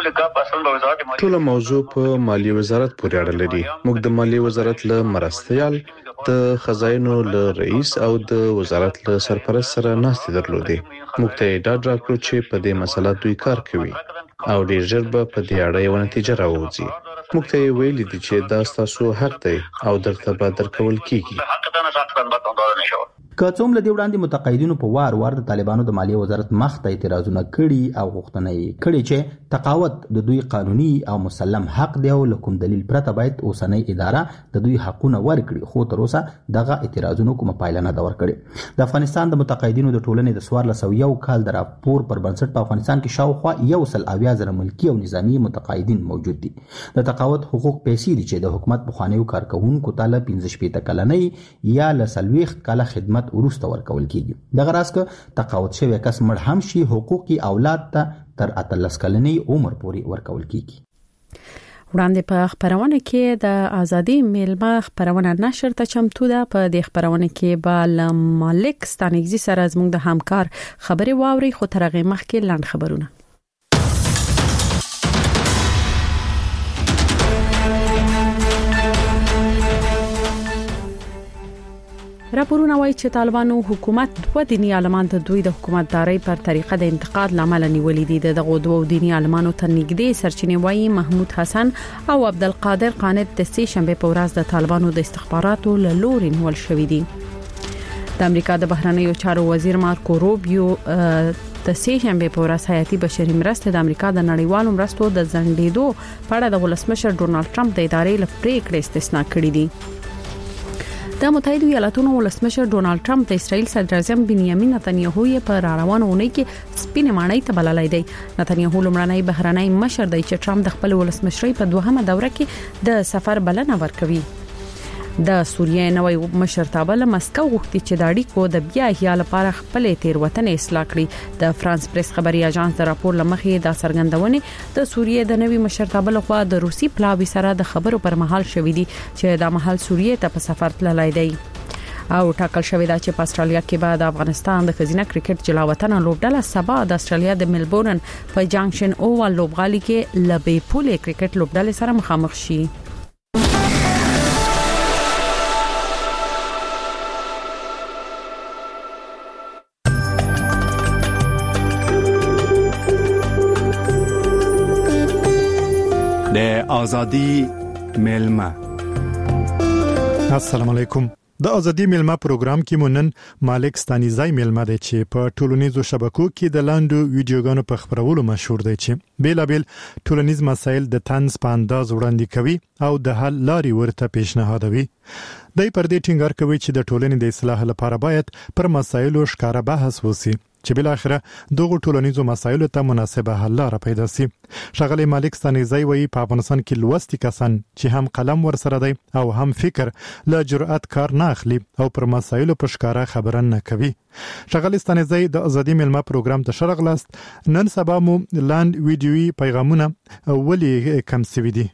ټول موضوع په مالیې وزارت پورې اړه لري. موږ د مالیې وزارت له مرستيال د خزاینو له رئیس او د وزارت له سرپرست سره ناستې درلودې. موږ ته ډاډ راکړو چې په دې مسله دوی کار کوي او ډیر ژر به په دې اړه یو نتیجه راوځي. موږ ته ویلي دي چې دا ستاسو حق دی او درته به درکول کیږي. که څوم له دې وړاندې متقاعدینو په وار د طالبانو د مالیې وزارت مخ ته اعتراضونه کړي او غوښتنه یې کړې چې تقاعد د دوی قانوني او مسلم حق دی او له کوم دلیل پرته باید اوسنۍ اداره د دوی حقونه ورکړي، خو تر اوسه دغه اعتراضونو کومه پایله نه ده ورکړې. د افغانستان د متقاعدینو د ټولنې د 1401 کال د راپور پر بنسټ په افغانستان کې شاوخوا 170,000 ملکي او نظامی متقاعدین موجود دي. د تقاعد حقوق پیسې دي چې د حکومت پخوانیو کارکوونکو ته له 15 کلنۍ یا له 40 کاله خدمت وروسته ورکول کیږي. دغه راز که تقاعد شوی کس مړ هم شي، حقوقي اولاد ته تر 18 کلنۍ عمر پورې ورکول کیږي. وړاندې په خبرونه کې د ازادي میلمه خبرونه نشر ته چمتو ده. په دې خبرونه کې به مالک ستانګزي سره زموږ د همکار خبري واوري، خو تر هغه مخکې لاند خبرونه. راپورونه وايي چې طالبانو حکومت دوه دینی عالمان ته دوی د حکومتداري پر طریقه د انتقاد لامل نیولې دي. دغه دوه دینی عالمانو ته نږدې سرچینې وايي محمود حسن او عبدالقادر قانت د سې شنبه په ورځ د طالبانو د استخباراتو له لوري نیول شوې دي. د امریکا د بهرنیو چارو وزیر مارکو روبیو د سې شنبه په ورځ حیاتي بشري مرسته د امریکا د نړیوالو مرستو د ځنډېدو په اړه د ولسمشر ډونالد ټرمپ د ادارې له پریکړې استثنا کړې دي. د متحده ایالاتونو ولسمشر ډونالد ټرمپ د اسرائیل صدر اعظم بنیامین نتنیاهو په روانه اونۍ کې سپینې ماڼۍ ته بللای دی. نتنیاهو لمړنی بهرنی مشر دی چې ټرمپ د خپل ولسمشرۍ په دوهمه دوره کې د سفر بلنه ورکوي. د سوریې نوې مشرتابه له مسکو غوښتي چې د اړیکو د بیا احیا لپاره خپل تیروتنې اصلاح کړي. د فرانس پریس خبري اژانس د راپور لمخې د سرګندونې د سوریې د نوې مشرتابه لخوا د روسي پلاوي سره د خبرو پر مهال شوې دي چې د محل سوریې ته په سفر تللی دی. او ټاکل شوې ده چې په استرالیا کې به د افغانستان د خزینه کرکټ جلاوطن لوبډله سبا د استرالیا د ملبورن په جانکشن اووال لوبغالي کې لبې پولې کرکټ لوبډلې سره مخامخ شي. د ازادي میلمه. السلام علیکم. د ازادي میلمه پروګرام کې مونن مالک ستانیزای میلمه دی چې په ټولنیزو شبکو کې د لاندو ویډیوګانو په خبرولو مشهور دی چې بیلابل ټولنیز مسایل د طنز په انداز وړاندې کوي او د حل لارې ورته پیشنهادوي. دای پر دې ټینګار کوي چې د ټولنې د اصلاح لپاره باید پر مسایلو ښکارا بحث وسی چې بل اخره دغه ټولنیزو مسایلو ته مناسبه حل لاره پیدا شي. شغله مالک ستانیزای وایي په افغانستان کې لوستي کسان چې هم قلم ورسره دی او هم فکر له جرأت کار نه اخلي او پر مسایلو په ښکارا خبرن نه کوي. شغله ستانیزای د ازادي میلمه پروګرام ته شرغلاست. نن سبا مو لاند ویډیوي پیغامونه ولې کم سوي دي.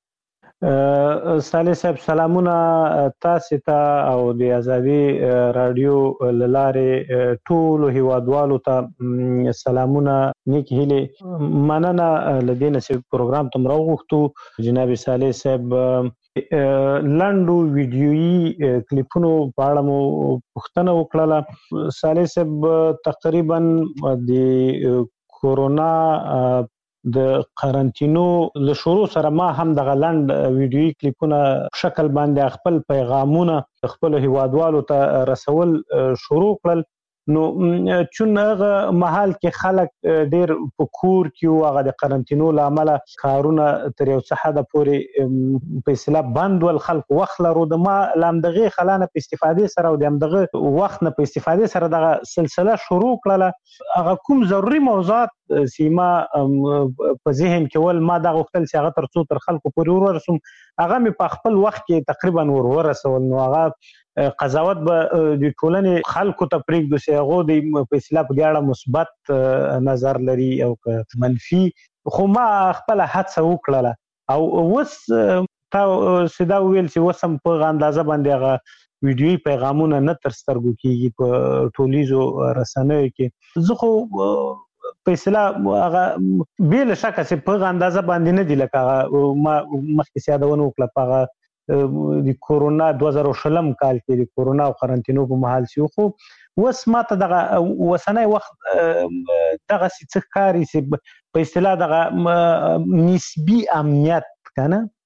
صالح صاحب سلامونه تاسو ته او د ازادي رادیو لاره ټول هیوادوالو ته سلامونه نیک هیله مننه لدینه چې پروګرام تم راغوښتو. جناب صالح صاحب لاندو ویډیوي کلیپونو په اړه مو پوښتنه وکړه. صالح صاحب تقریبا د کورونا د قرنټینو له شروع سره ما هم د غلند ویډیوي کلیپونه شکل باندې خپل پیغامونه خپل هیوادوالو ته رسول شروع کړل. نو چون هغه محل کې خلک ډیر په کور کې هغه د قرنټینو لامل کارونه تر یو څه حد پورې په اصطلاح بند ول خلک وخت لرو د ما لامدغه خلانه په استفاده سره او دغه وخت نه په استفاده سره دغه سلسله شروع کړله. هغه کوم ضروري موضوعات سیما په ذهن کې ول ما دغه وختل چې هغه ترڅو تر خلکو پورې ورسوم هغه می په خپل وخت کې تقریبا ورسول. نو هغه قضاوت به د ټولنې خلکو ته پرېږدو چې هغه د په اصطلاح په اړه مثبت نظر لري او منفي، خو ما خپل هڅه وکړه او وس تا سیدا ویل چې وسم په اندازه باندې هغه ویډیوي پیغامونه نه تر سترګو کیږي په ټولیزو رسنیو کې. زه خو په اصطلاح هغه بیل شکه چې په اندازه باندې نه دی لکه ما مخکې سیادونه وکړه په د کورونا 2020 کال کې د کورونا او قرنټینو په محل شو. خو وس ماته دغه وسنۍ وخت دغه څه کاری چې په اصطلاح دغه نسبی امنیت کنه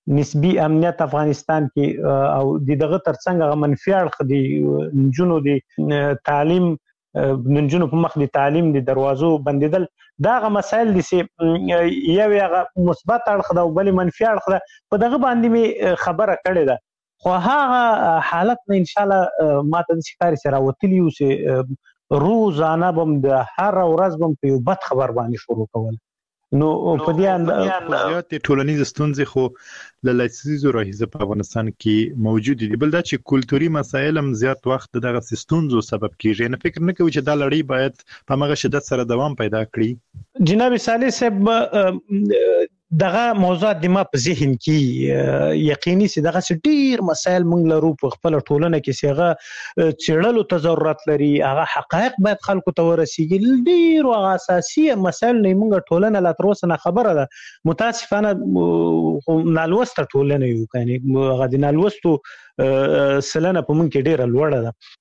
نسبی امنیت افغانستان کې او دغه ترڅنګ منفي اړخ دي نجونو دي تعلیم نجونو په مخ دي تعلیم دي دروازو بندیدل دا غ مسائل دي چې یو هغه مثبت اړخ دا او بل منفي اړخ دا په دغه باندې می خبره کړې ده خو هغه حالت نه ان شاء الله ماته د شکاري سره وتلی او چې روزانه بم د هر ورځ بم په یو بد خبر باندې شروع کول نو په دې اند ټولنیز ستونزې خو د لسیزو راهیسې په افغانستان کې موجود دي بل دا چې کلتوري مسایل هم زیات وخت دغه ستونزو سبب کیږي نه فکر نه کوي چې دا لړۍ باید په مغه شدت سره دوام پیدا کړي جناب صالح صاحب دغه موضوعات د ما په ذهن کې یقیني سي دغه ډیر مسایل مونږ لرو په خپل ټولنه کې سیغه چړلو ته ضرورت لري هغه حقایق باید خلکو ته ورسیږي ډیر او اساسي مسایل نه مونږ ټولنه لا تر اوسه نه خبره ده متاسفانه نالوسته ټولنه یو کني هغه د نالوستو سلنه په مونږ کې ډیره لوړه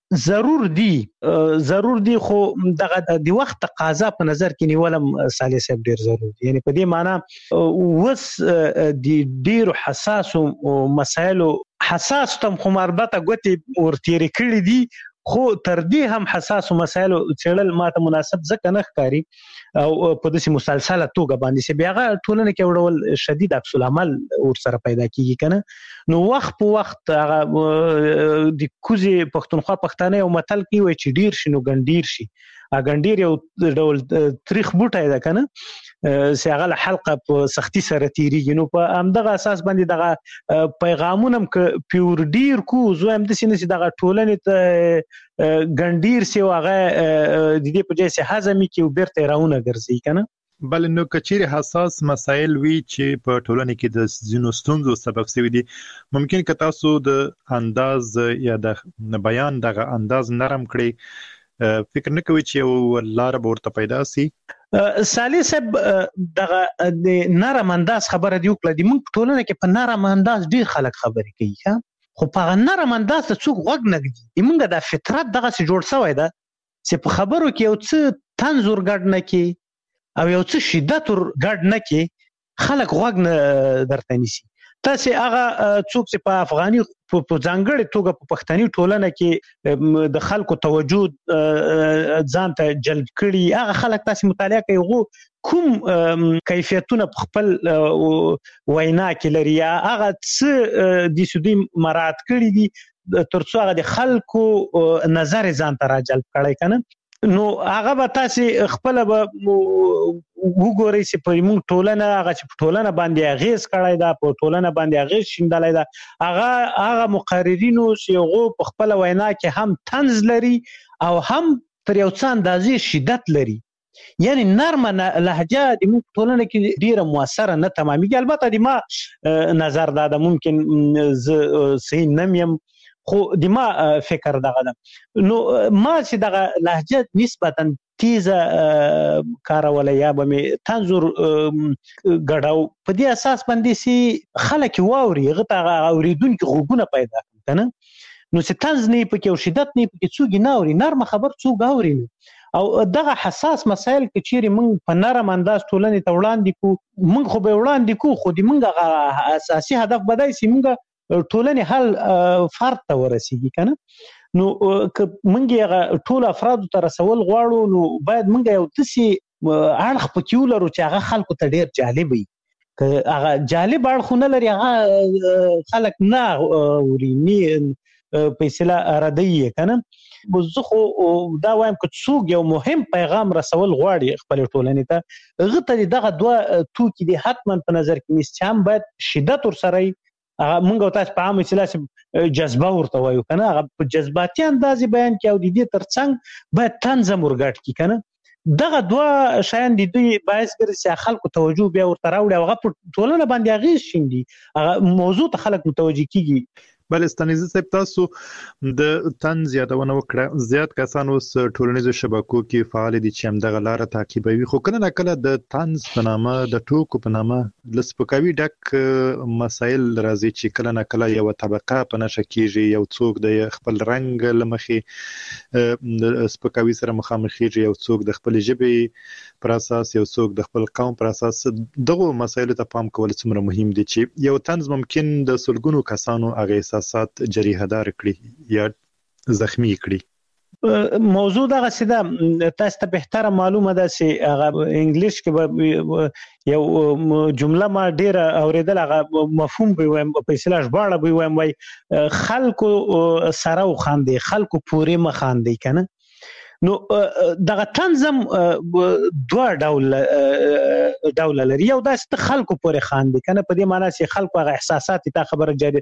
ده ضرور دي خو دغه د وخت تقاضا په نظر کې نیولم صالح صاحب ډیر ضروري دي یعنی په دې معنی وس د ډیر حساس مسایلو حساس تم خو مربطه غوتي ورتيري کړی دي خو تر دې هم حساس مسایلو چړل ماته مناسب ځکه نه ښکاری او په داسې مسلسله توګه باندې چې بیا ټولنه کې وړول شدید عکس العمل ور سره پیدا کیږي کنه نو وخت په وخت هغه د کوزي پښتونخوا پښتانه یو متل کې وای چې ډیر شنو ګنډیر شي اګنډیر یو ډول تاریخ بوټای ده کنه سیغه حلقه په سختي سره تیریږي نو په امدغه اساس باندې دغه پیغامونه ک پیور ډیر کو زو هم د سینې دغه ټولنې ته ګنډیر سی واغه د دې په ځای سه هضمي کې وبرته راونه ګرځي کنه بل نو کچیر حساس مسایل وی چې په ټولنه کې د زینو ستونزو سبب شوی دي ممکن که تاسو د انداز یا د بیان دغه انداز نرم کړئ فکر نه کوي چې یو لار ورته پیدا سي صالح صاحب دغه د نرم انداز خبره دی وکړه د موږ ټولنه کې په نرم انداز ډیر خلک خبرې کوي خو په نرم انداز ته څوک غوږ نه ږدي موږ د فطرت دغه څه جوړ شوی ده چې په خبرو کې یو څه تنزور ګډ نه کی او یو څه شدت ګډ نه کی خلک غوږ نه درته نیسي تاسو هغه څوک چې په افغاني په ځانګړي توګه په پښتني ټولنه کې د خلکو توجه ځان ته جلب کړي هغه خلک تاسو مطالعه کوي کوم کیفیتونه په خپل وینا کې لري هغه څه د سودی مراد کړي دي ترڅو هغه د خلکو نظر ځان ته راجلب کړي کنه نو هغه به تاسو خپل وګورئ چې په موږ ټولنه هغه چې په ټولنه باندې اغیز کړای دا په ټولنه باندې اغیز شیندلای دا هغه مقررینو چې هغه په خپل وینا کې هم طنز لري او هم تر یو څه اندازې شدت لري یعنی نرمه لهجه د موږ ټولنه کې ډیره موثره نه تمامېږي البته د ما نظر دا ممکن صحیح نمیم خو د ما فکر دغه ده نو ما چې دغه لهجه نسبتا تیزه کارول یا به تنظر غډاو په دې اساس باندې سي خلک واوري غته اوریدونکو غوګونه پیدا کنه نو چې تنز نه پکې او شدت نه پکې څوګي نه اوري نرمه خبر څوګ اوري او دغه حساس مسایل کې چیرې موږ په نرم انداز ټولنې ته وړاندې کو موږ خو به وړاندې کو خو د موږ اساسي هدف بدای سي موږ ټولنې حل فرد ته ورسیږي کنه نو که موږ ټول افراد ته رسول غواړو نو باید موږ یو تسي اړخ پکې ولرو چې هغه خلکو ته ډیر جالب وي که هغه جالب اړخونه لري هغه خلک نه ورینی په اصطلاح ردی کنه زه خو دا وایم چې څوک یو مهم پیغام رسول غواړي خپل ټولنې ته غته دغه دوه توکي دي حتما په نظر کې نیسي هم باید شدت ور سره مونږ تاسو په عام اصطلاح جذبه ورته وایو کنه هغه په جذباتي انداز بیان کې او د دې ترڅنګ باید تنظیم ورګټ کی کنه دغه دوه شیان د دوی باعث ګرځي چې خلکو توجه بیا ورته راوړي هغه په ټولنه باندې اغیز شیندي هغه موضوع ته خلک متوجه کیږي بلستانیز صاحب تاسو د طنز یادونه وکړه زیات کسان اوس ټولنیزو شبکو کې فعال دي چې همدغه لار تعقیبوي خو کله نه کله د طنز په نامه د ټوکو په نامه لسپکاوي ډک مسایل راځي چې کله نه کله یو طبقه په نشه کېږي یو څوک د خپل رنگ لمخې سپکاوي سره مخامخ کېږي یو څوک د خپل ژبې پر اساس یو څوک د خپل قوم پر اساس دغه مسایل ته پام کول څومره مهم دي چې یو طنز ممکن د سلګونو کسانو هغه احساسات جریحه دار کړي یا زخمی کړي موضوع دغه سیده تاسو ته بهتره معلومه ده چې هغه انګلیش کې یو جمله ما ډیره اوریدل هغه مفهوم به وایم په اصطلاح ژباړه به وایم وای خلکو سره وخاندي خلکو پوری مخاندي کنه نو دغه تنظیم دوه ډول لري یو داسې خلکو پورې خاندي کنه په دې معنی چې خلکو هغه احساسات ته خبره جاري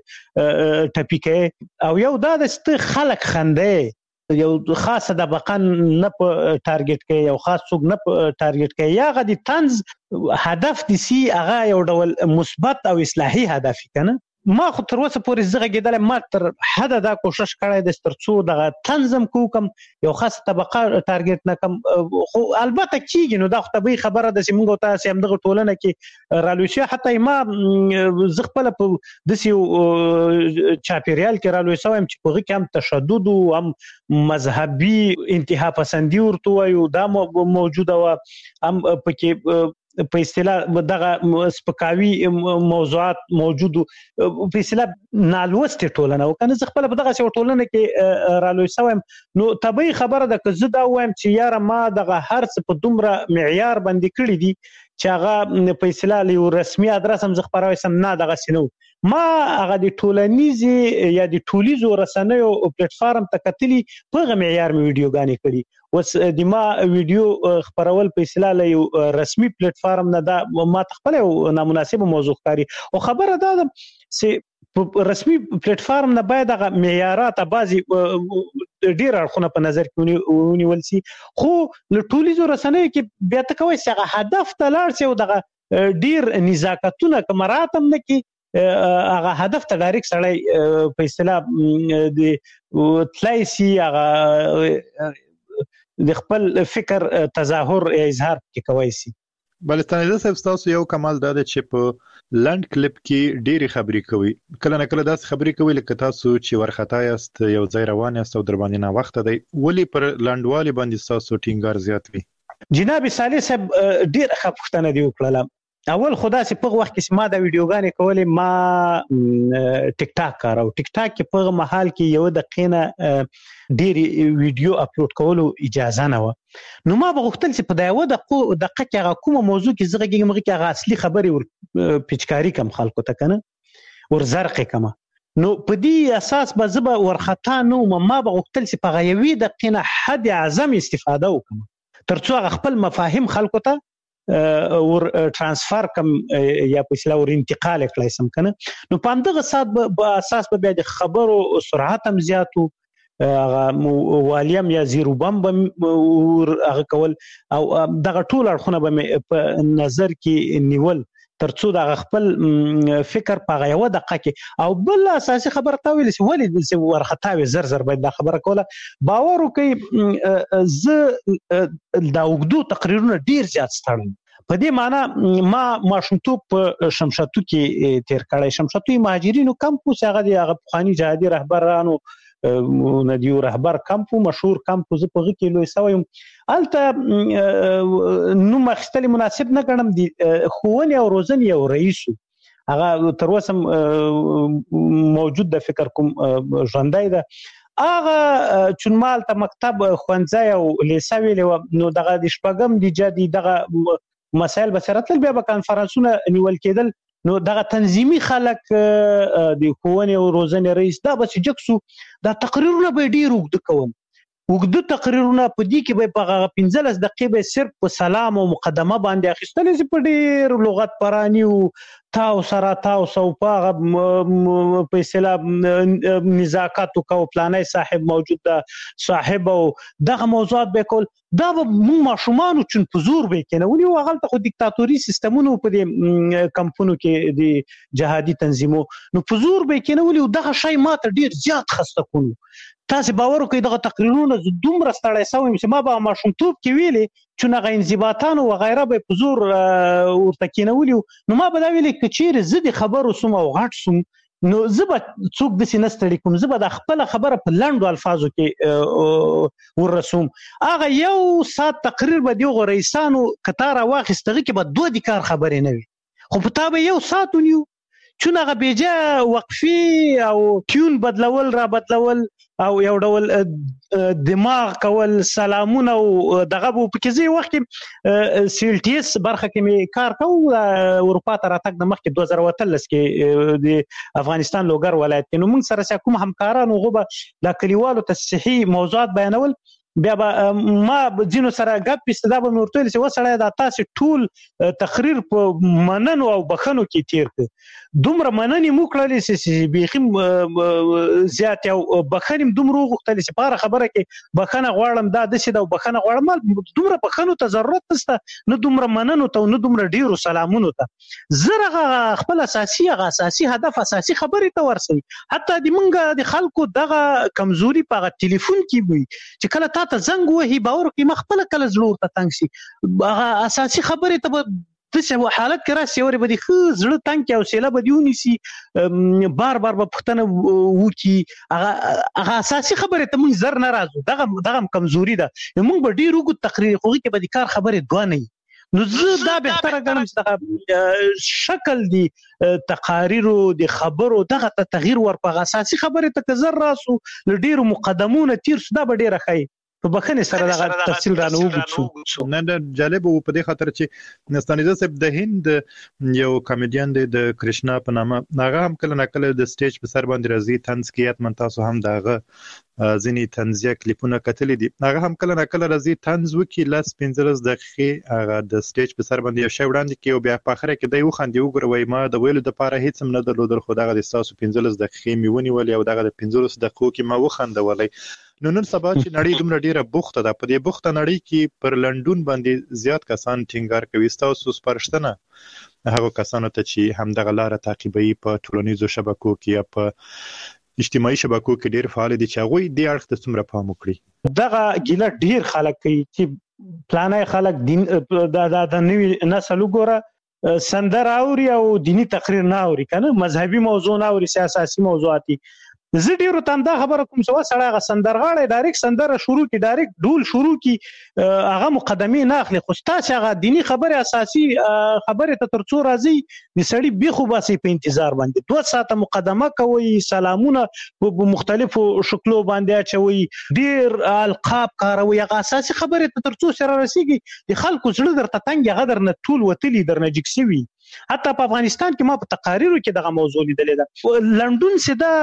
ټپیکه او یو داسې خلک خنده یو خاصه د بقن نه په ټارګټ کې یو خاص څوک نه په ټارګټ کې یا غدي طنز هدف دي سي هغه یو ډول مثبت او اصلاحي هدف کنه ما خو تر اوسه پورې زغه کېدل ما تر حد دا کوشش کړی د سترڅو دغه تنظیم کوم یو خاص طبقه ټارګټ نه کم خو البته کیږي نو دا خو طبيعي خبره ده چې موږ تاسو هم دغه ټولنه کې رالوشي حتی ما زغپل په دسیو چاپیریال کې رالوشي هم چې په کې هم تشدد او هم مذهبي انتها پسندي ورته وایو دا موجوده و هم پکې په اصطلاح دغه سپکاوي موضوعات موجود په اصطلاح نالوست ټولنه او کنه خپل په دغه ټولنه کې رالوي سوم نو طبيعي خبره ده که زه دا وایم چې یاره ما دغه هر څه په دومره معیار باندې کړی دي چې هغه په اصطلاح یو رسمي ادرس هم زغپراوي سم نه دغه سينو ما هغه د ټولنیزي یا د ټولیزو رسنیو پلیټ فارم ته کتلی په معیار می ویډیوګانې کړي وس د ما ویډیو خبرول په اصطلاح یو رسمي پلیټ فارم نه دا ما تخپل نامناسب موضوع کاری او خبره ده چې رسمي پلیټ فارم نه باید هغه معیارات بعضي ډیر اړخونه په نظر کې ونیول شي خو له ټولیزو رسنیو کې بیا ته کوي چې هغه هدف ته لاړ شي او دغه ډیر نزاکتونه کمراتم نه کې هغه هدف ته ډایرکټ سړی په اصطلاح د تلایسي هغه د خپل فکر تظاهر اظهار کې کوي سي بلستانیزه صاحب تاسو یو کمال دا چې په لند کلیپ کې ډېری خبرې کوي کله نه کله داس خبرې کوي لکه تاسو چې ورختا یاست یو ځای روان یاست او در باندې نه وخت دی ولی پر لندوالي باندې تاسو ټینګار زیات وي جناب صالح صاحب ډېر خپختنه دی وکړه اول خدا سي په وخت کې ما دا ویډیوګانې کولې ما ټیک ټاک کارو ټیک ټاک کې په محل کې یو دقیقه ډېری ویډیو اپلوډ کولو اجازه نه و نو ما بغختل چې په دا یو دقیقه کې کومه موضوع کې زغه مغه کې اصلي خبري ور پچکاری کم خلکو ته کنه ور زرق کما نو په دې اساس به زبا ورختا نو ما بغختل چې په غیوي دقیقه حد اعظم استفاده وکم ترڅو خپل مفاهیم خلکو ته ور ترانسفر کم یا په اصطلاح ور انتقال کړای سم کنه نو په همدغه سات په اساس به د خبرو سرعت هم زیاتو والیم یا زیرو بم هغه کول او دغه ټول اړخونه به په نظر کې نیول ترڅو د خپل فکر په یو دقیقه کې او بل اساسي خبره تا ویل چې ولې ورختاوي زر باید دا خبره کوله باور وکي ز دا وګدو تقریرونه ډیر زیات ستړم په دې معنی ما ماشومتوب په شمشاتو کې تیر کړی شمشاتو مهاجرینو کمپوس هغه پخوانی جهادي رهبرانو ندیو رهبر کمپو مشهور کمپو زه په کې لوي سویم الته نو مخستلي مناسب نه ګڼم دي خوونی او روزنی او رئیس هغه تر اوسه موجود د فکر کوم ژوندای ده هغه چونمال ته مکتب خوانځي او لیساوی نو دغه د شپږم د جدي دغه مسائل بسرتل بیا په کانفرنسونه نیول کېدل نو دغه تنظیمي خلک د خوونی او روزنی رئیس دا بس جکسو دا تقریرونه به ډیر وګد کوم وګړو تقریرونه په دې کې به په 15 دقیقې به صرف په سلام او مقدمه باندې اخیستل چې په ډېر لغت پرانی او تاسو په اصطلاح نزاکت او پلانای صاحب موجود ده صاحب او دغه موضوعات به کول دا به موږ ماشومان چون په زور به کنه ونی او هغه ته خو دیکتاتوري سیستمونو په دې کمپونو کې د جهادي تنظیمو نو په زور به کنه ونی او دغه شی ماته ډیر زیات خسته کونو تاسو باور کوئ دغه تقریرونه دومره ستړی شوم چې ما به ماشومتوب کې ویلې چې هغه انضباطان او غیره به په زور ورته کینولي نو ما به دا ویلې چې چیرې زه د خبرو سم او غټ سم نو زه به څوک د سینستړي کوم زه به د خپل خبره په لنډو الفاظو کې ورسوم هغه یو سات تقریر به دی غریسانو قطار واخستغه کې به دوه د کار خبرې نه وي خو په تابه یو سات ونیو چون هغه بیجا وقفي او ټیون بدلول را بدلول او یو ډول دماغ کول سلامونه او دغه په کېزي وخت سیلټیس برخه کې می کار کوم اروپا ته راتګ د مخ کې 2013 کې د افغانستان لوګر ولایت کې نو موږ سره کوم همکارانو غوبه د کلیوالو ته صحیح موضوعات بیانول بیا ما جنو سره غب استدابه مرتل چې وسړی د تاسو ټول تقریر په مننو او بخنو کې تیر ک دومره مننې موکړلې چې بيخم زیات او بخنیم دومره غوښتل چې پاره خبره کې بخنه غواړم دا د څه د بخنه غواړم دومره بخنو ته ضرورت نشته نو دومره مننو ته نو دومره ډیرو سلامونو ته زره خپل اساسي هدف اساسي خبره ته ورسي حتی د منګه د خلکو دغه کمزوري په ټلیفون کې وي چې کله ته زنګ وهي باور کې مخبل کله زلور ته تنګ شي هغه اساسي خبره ته د څه حالت کې راسي اوري بدی خو زړه تنګ او سیله بدیونی سي بار په پښتنه وکی هغه اساسي خبره ته مونږ زر ناراضو دغه کمزوري ده مونږ به ډیرو کو تقریر خوږي کې بدی کار خبره دوه نه نو زه دا بهتره ګڼم چې شکل دی تقاریرو د خبرو دغه تغییر ورپغه اساسي خبره ته زر راسو لډیرو مقدمونه تیر سودا به ډیره خی په بخنه سره دغه تفصیل رانه وګورئ نه جالب وو په دې خاطر چې نستانیزه صاحب د هند یو کامیډین د کرشنا په نامه هغه هم کله نکله د سټیج په سر باندې راځي طنز کیات من تاسو هم دغه ځینی طنزیه کلیپونه کتلې دي هغه هم کله نکله راځي طنز وکي لاس 15 دقیقې هغه د سټیج په سر باندې یو شی وړاندې کوي او بیا په اخر کې دی وخندي وګوروي ما د ویلو د پاره هیڅ هم نه درلودل خو دغه د تاسو 15 دقیقې میونی ولې او دغه د 15 دقیقو کې ما وخندولې نو نن سبا چې نړۍ دومره ډیره بوخته ده په دې بوخته نړۍ کې پر لندن باندې زیات کسان ټینګار کوي تاسو سپارښتنه هغه کسانو ته چې هم دغه لار تعقیبوي په ټولنیزو شبکو کې یا په اجتماعي شبکو کې ډیر فعال دي چې هغه دې اړخ ته څومره پام وکړي دغه ګیله ډیر خلک کوي چې پلانای خلک دین د نوې نسل وګوره سندر اوري او دینی تقریر نه اوري کنه مذهبي موضوع نه اوري سیاسي موضوعاتي زه ډیرو تم دا خبره کوم چې وسړی غ سندرغاړي ډایرک سندره شروع کی ډایرک ډول شروع کی هغه مقدمه نه اخلي خو تاسو هغه دینی خبره اساسي خبره ته ترڅو راځي د سړی بیخو باسي په انتظار باندې 2 ساعته مقدمه کوي سلامونه په مختلفو شکلو باندې اچوي ډیر القاب کاروي هغه اساسي خبره ته ترڅو سره رسیږي د خلکو زړه درته تنګ غدر نه ټول وتلی درنه جکسوي حتی په افغانستان کې ما په تقاریرو کې دغه موضوع لیدلې ده لندن سده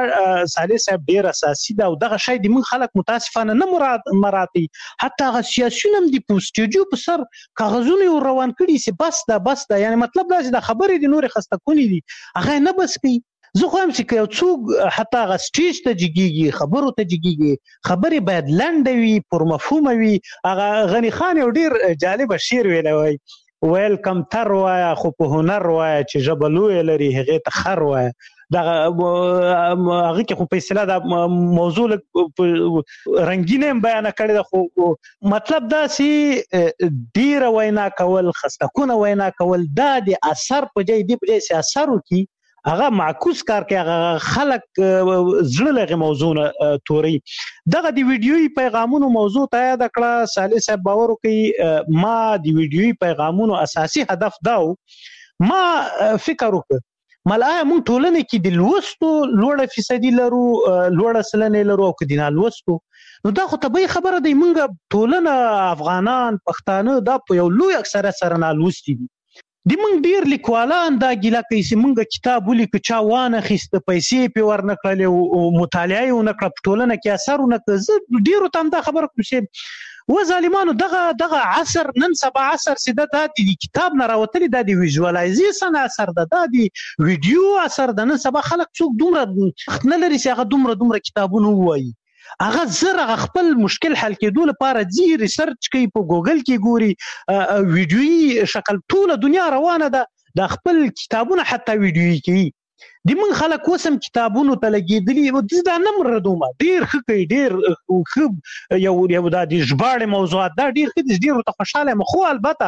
د صالح صاحب ډیر اساسي ده او دغه شی د من خلک متاسفانه نه مراتي حتی هغه سیاسيون هم د پوسټیجو په سر کاغذونه روان کړي چې بس دا یعنی مطلب دا چې د خبرې د نور خسته کونی دي هغه نه بس کوي زه خو هم چې یو څوک حتی هغه سټیج ته جګیږي خبرو ته جګیږي خبرې باید لنډه وي پر مفهوم وي هغه غنی خان یو ډیر جالب شعر ویلوي ویلکم تر وایا خو په هنر وایا چې جبلوی لري هغه ته خر وایا دا هغه کې خو په اصطلاح د موضوع رنگینه بیان کړی دا خو مطلب دا چې ډیر وینا کول خستکونه وینا کول دا د اثر په ځای دی په ځای اثر وکي هغه معکوس کار کوي هغه خلک زړه لغه موضوع توري دغه دی ویډیوي پیغامونو موضوع ته یاد کړه صالح صاحب باور کوي ما دی ویډیوي پیغامونو اساسي هدف داو ما فکر وکړ ملای مونږ ټولنه کې د لوستو لوړه فیصدي لرو لوړه سلنه لرو او کدي نه لوستو نو دا خو طبيعي خبره دی مونږ ټولنه افغانان پښتانه دا په یو لوی اکثریت سره نه لوستي دي د موږ ډیر لیکوالان دا ګیله کوي چې موږ کتاب ولیکو چا وانه خسته پیسې په ورنکړلې او مطالعه یې ونکړه په ټولنه کې اثر ونکړ. زه ډیرو ته دا خبره کوم چې و ظالمانو دغه عصر نن سبا عصر سي د کتاب نه راوتلي د ویژوالایزیشن اثر ده، د ویډیو اثر ده. نن سبا خلک څوک دومره نه لري چې هغه دومره کتابونه وایي. هغه زره خپل مشکل حل کېدو لپاره ځي ریسرچ کوي، په ګوګل کې ګوري، ویډیوي شکل ټوله دنیا روانه ده، د خپل کتابونه حتی ویډیوي کوي. د من خلک وسم کتابونو ته لګېدلي دا نه مردومه ډیر ښه کوي، ډیر ښه یو دا د ژباړې موضوعات دا ډیر ښه دي، ډیرو ته خوشحاله یم. خو البته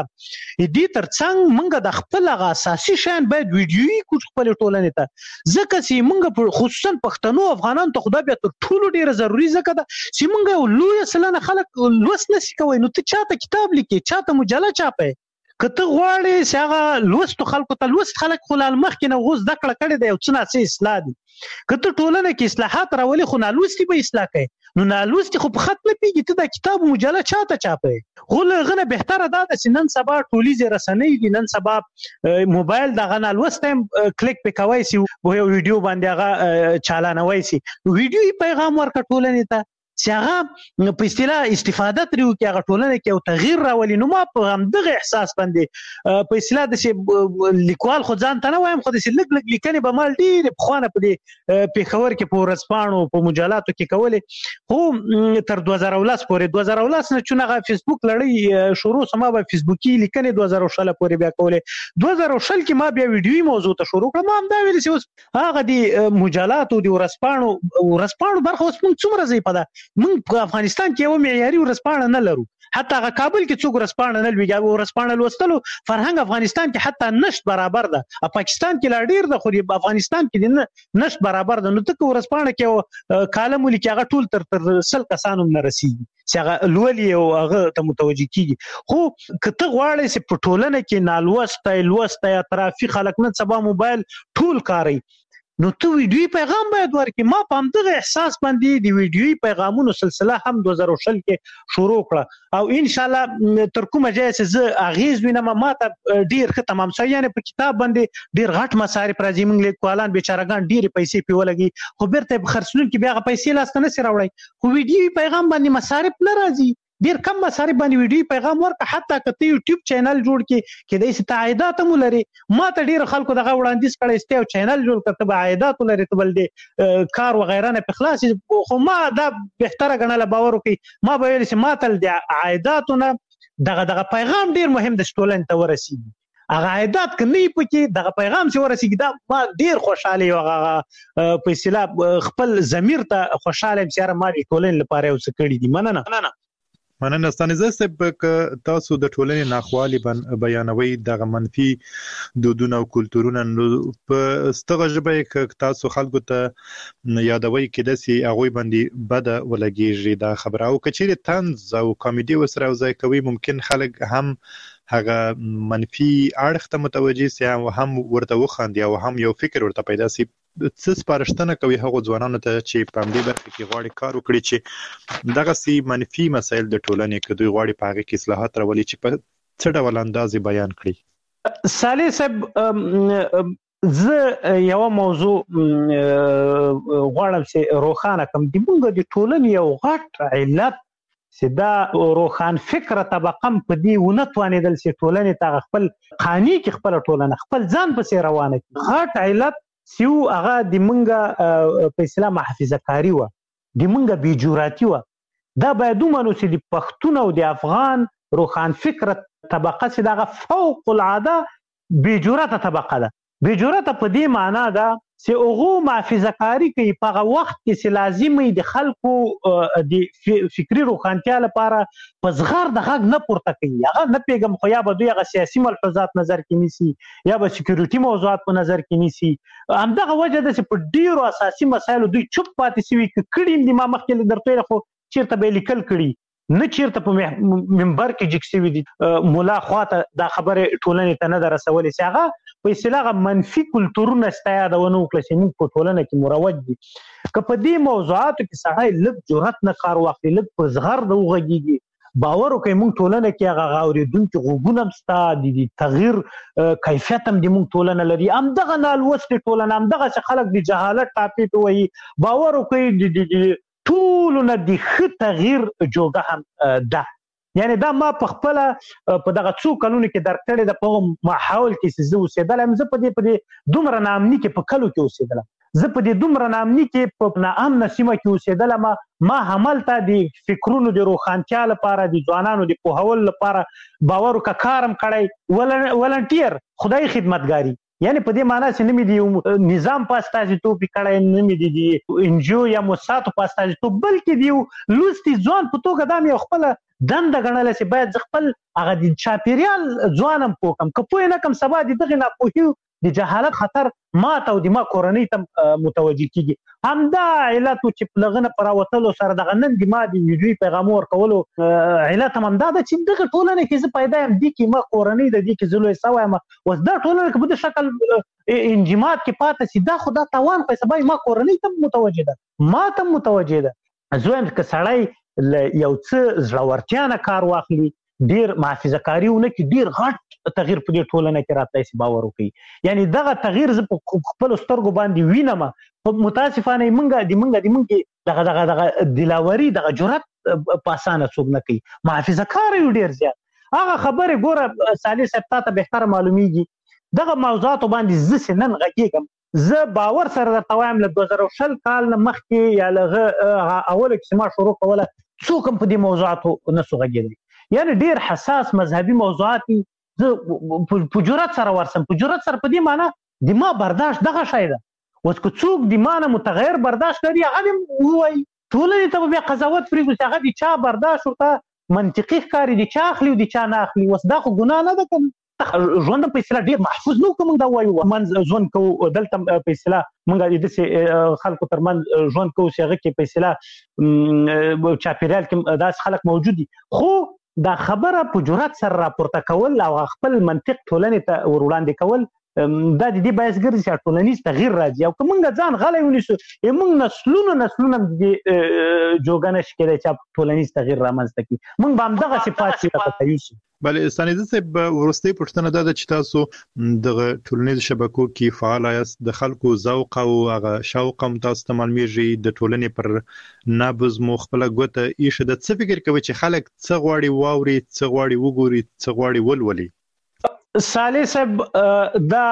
دې تر څنګ موږ د خپل هغه اساسي شیان باید ویډیوي کړو خپلې ټولنې ته، ځکه چې موږ خصوصا پښتنو افغانانو ته خو دا بیا تر ټولو ډیره ضروري ځکه ده چې موږ یو لویه سلنه خلک لوست نشي کوی. نو ته چاته کتاب لیکې، چاته مجله چاپې، که ته غواړې چې هغه لوستو خلکو ته لوست خلک خو له مخکې نه اوس زده کړه کړې ده، یو څه ناڅه اصلاح دي. که ته ټولنه کې اصلاحات راولې خو نالوستي به اصلاح کوي، نو نالوستي خو په خط نه پیږي. ته دا کتاب مجله چاته چاپې؟ خو له هغه نه بهتره دا ده چې نن سبا ټولیزې رسنۍ دي، نن سبا موبایل دغه نالوستی هم کلیک پې کوی سي، یو ویډیو باندې هغه چالانوی سي، ویډیوي پیغام ورکړه ټولنې ته چې هغه په اصطلاح استفاده ترې وکړي، هغه ټولنه کې یو تغییر راولي. نو ما په همدغه احساس باندې په اصطلاح داسې لیکوال خو ځان ته نه وایم، خو داسې لږ لیکنې به ما ډېرې پخوانه په دې پېښور کې په ورځپاڼو په مجلاتو کې کولې، خو تر 2019 پورې 2019 نه چون هغه فیسبوک لړۍ شروع سم، ما به فیسبوکي لیکنې 2016 پورې بیا کولې. 2016 کې ما بیا ویډیوي موضوع ته شروع کړم. ما هم دا ویل چې اوس هغه د مجلاتو د ورځپاڼو برخه اوس موږ څومره ځای په ده موږ په افغانستان کې یو معیاري ورځپاڼه نه لرو، حتی هغه کابل کې څوک ورځپاڼه نه لوي. ورځپاڼه لوستلو فرهنګ افغانستان کې حتی نشت برابر ده، پاکستان کې لا ډیر ده، خو افغانستان کې نشت برابر ده. نو ته که ورځپاڼه کې کالم ولیکي هغه ټول تر 100 کسانو نه رسیږي چې هغه لولي او هغه ته متوجه کیږي. خو که ته غواړې چې په ټولنه کې لوستی اطرافي خلک نن سبا موبایل ټول کاروي، نو ته ویډیوي پیغام باید ورکړي. ما په همدغه احساس باندې د ویډیوي پیغامونو سلسله هم 2020 کې شروع کړه، او ان شاء الله تر کومه ځای چې زه اغیز وینم ما ته ډیر ښه تمام شوی. یعنې په کتاب باندې ډیر غټ مصارف راځي، موږ لیکوالان بیچارهګان ډیرې پیسې پې ولګي، خو بیرته په خرڅلونکي بیا هغه پیسې لاسته نشي راوړی. خو ویډیوي پیغام باندې مصارف نه راځي، ډیر کم مصارف باندې ویډیو پیغام ورکړه. حتی که ته یوټیوب چینل جوړ کړې کېدای شي ته عایدات هم ولري. ما ته ډیر خلکو دغه وړاندیز کړی چې یو چینل جوړ کړه، ته به عایدات ولري، ته بل دې کار وغیره نه پې خلاص شي. خو ما دا بهتره ګڼله، باور وکړئ، ما به ویل چې ما ته د عایداتو نه دغه پیغام ډیر مهم دی چې ټولنې ته ورسېږي. هغه عایدات که نه وي پکې، دغه پیغام چې ورسېږي، دا ما ډیر خوشحاله یم. هغه په اصطلاح خپل ضمیر ته خوشحاله یم چې یاره ما د ټولنې لپاره یو څه کړي دي. مننه. ستانزه صاحب، که تاسو د ټولنې ناخوالي بیانوي، دغه منفي دودونه او کلتورونه، نو په ستغه ژبه کې تاسو خلکو ته یادوي کېدای شي هغوی باندې بده ولګېږي دا خبره، او که چیرې طنز او کامیډي ورسره یوځای کوي، ممکن خلک هم هغه منفي اړخ ته متوجه سي او هم ورته وخاندي او هم یو فکر ورته پیدا سي. څه سپارښتنه کوي هغو ځوانانو ته چې په همدې برخه کې غواړي کار وکړي چې دغسې منفي مسایل د ټولنې که دوی غواړي په هغې کې اصلاحات راولي چې په څه ډول انداز یې بیان کړي؟ صالح صاحب، زه یوه موضوع غواړم چې روښانه کړم. د موږ د ټولنې یو غټ علت چې دا روښان فکره طبقه په دې ونه توانېدل چې ټولنې ته خپل قانع کړي، خپله ټولنه خپل ځان پسې روانه کړي. غټ علت چې هغه د موږ په اصطلاح محافظه کاري وه، د موږ بېجراتي وه. دا باید ومنو چې د پښتون او د افغان روښان فکره طبقه چې دغه فوق العاده بېجرته طبقه ده. بېجرته په دې معنا ده چې هغو محافظه کاري کوي په هغه وخت کې چې لازم وي د خلکو د فکري روښانتیا لپاره په زغر د غږ نه پورته کوي. هغه نه پوهېږم، خو یا به دوی هغه سیاسي ملحوظات نظر کې نیسي یا به سکیورټي موضوعات په نظر کې نیسي. همدغه وجه ده چې په ډېرو اساسي مسایلو دوی چوپ پاتې سوي. که کړي هم دي، ما مخکې درته ویل، خو چېرته به یې لیکل کړي، نه چیرته په منبر کې جګ شوي دي. مولا خواته دا خبرې ټولنې ته نه ده رسولې چې هغه په اصطلاح منفي کلتورونه ستا یادونه وکړه چې موږ په ټولنه کې مروج دي. که په دې موضوعاتو کې سړی لږ جرأت نه کار واخلي، لږ په زغر د وغږېږي باور وکړي موږ ټولنه کې هغه اوریدونکو غوګونه مستا د تغییر کیفیت هم د موږ ټولنه لري همدغه نالوست ټولنه همدغه خلک د جهالت ټاپې په وایي باور وکړي د ټولنه د ښه تغییر جوګه هم ده یعنی دا ما په خپل په دغه څو کلونو کې درک کړی د په ماحول کې زه اوسېدلم زه په دې دومره نامني کې په کلو کې اوسېدلم زه په دې دومره نامني کې په ناامنه سیمه کې اوسېدلم ما هملته د فکرونو د روښانتیا لپاره د ځوانانو د پوهول لپاره باور وکړه کارم کړی ولنټیر خدای خدمتګاری یعنی په دې معنی چې نمې دی نظام په استازیتوب کړی نمې دی انجیو یا موسساتو په استازیتوب بلکې دی لوستي ځوان په توګه دا مې خپل دنده ګڼله چې باید خپل هغه د چاپیریال ځوانم پوکم که پوه نه کم سبا د دغې ناپوهي د جهالت خطر ماته او د ما کورنۍ ته متوجه کیږي همدا علت چې په لغنه پر راوتلو سره دغه نن د ما د ویډیو پیغام ورکولو علت هم دا ده چې دغه ټولنه کې زه پیدا یم دي کې ما کورنۍ د دې کې زه لوی سوی یم اوس دا ټولنه کې په دې شکل انجماد کې پاتې شي دا خو دا تاوان په سبا ما کورنۍ ته متوجه ده ما ته متوجه ده زه یم که سړی یو څه زړورتیا نه کار واخلي ډیر محافظه کاری ونه کې ډیر غټ تغییر په دې ټولنه کې راتلی شي باور وکړي یعنی دغه تغییر زه په خپلو سترګو باندې وینم متاسفانه موږ دغه دلاوري دغه جرأت په اسانه څوک نه کوي محافظه کار یو ډیر زیات هغه خبرې ګوره صالح صاحب تا ته بهتره معلومیږي دغه موضوعاتو باندې زه نن غږیږم زه باور سره درته وایم له 2020 کال نه مخکې یا له اوله کې ما شروع کوله څوک هم په دې موضوعاتو نسو غږېدلی یعنی ډیر حساس مذهبي موضوعات زه په جرأت سره ورسم په جرأت سره په دې معنی د ما برداشت دغه شی ده اوس که څوک د ما نه متغیر برداشت لري هغه دې ووایي ټولنې ته به بیا قضاوت پرېږدو چې هغه د چا برداشت ورته منطقي ښکاري د چا اخلي او د چا نه اخلي اوس دا خو ګناه نه ده که ژوند په اصطلاح ډېر محفوظ نه کوو موږ دا وایو منځ ژوند کوو دلته په اصطلاح موږ د داسې خلکو ترمنځ ژوند کوو چې هغه کې په اصطلاح چاپېریال کې داسې خلک موجود دي خو دا خبره په جرأت سره راپورته کول او خپل منطق ټولنې ته ور وړاندې کول دا د دې باعث ګرځي چې ټولنیز تغییر راځي او که موږ ځان غلی ونیسو موږ نسلونه د دې جوګه نشي کېدی چې ټولنیز تغییر رامنځته کړي موږ به همدغسې پاتې راپورته یوسو بله ستانیزه صاحب وروستۍ پوښتنه دا ده چې تاسو دغه ټولنیزو شبکو کې فعال یاست د خلکو ذوق او هغه شوق هم تاسو ته معلومیږي د ټولنې پر نبض مو خپله ګوته ایښې ده څه فکر کوئ چې خلک څه غواړي واوري څه غواړي وګوري څه غواړي ولولي صالح صاحب دا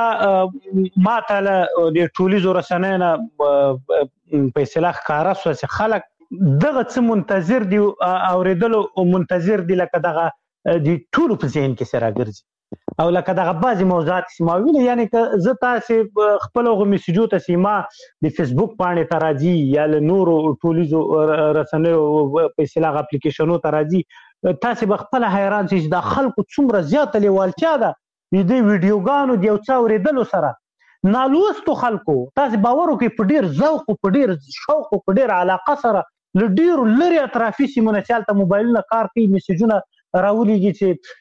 ما ته له د ټولیزو رسنیو نه په اصطلاح ښکاره شوه چې خلک دغه څه منتظر دي اورېدلو منتظر دي لکه دغه د ټولو په ذهن کې سره ګرځي او لکه دغه بعضې موضوعات چې ما ویلي یعنی که زه تاسې خپل هغو میسیجو ته چې ما د فیسبوک پاڼې ته راځي یا له نورو ټولیزو رسنیو په اصطلاح اپلیکیشنو ته راځي تاسې به خپله حیران شئ چې دا خلکو څومره زیاته لیوالتیا ده د دې ویډیوګانو د یو څه اورېدلو سره نالوستو خلکو تاسې باور وکړئ په ډېر ذوق او په ډېر شوق او په ډېر علاقه سره له ډېرو لرې اطرافي سیمو نه چې هلته موبایلونه کار کوي میسیجونه راولیږي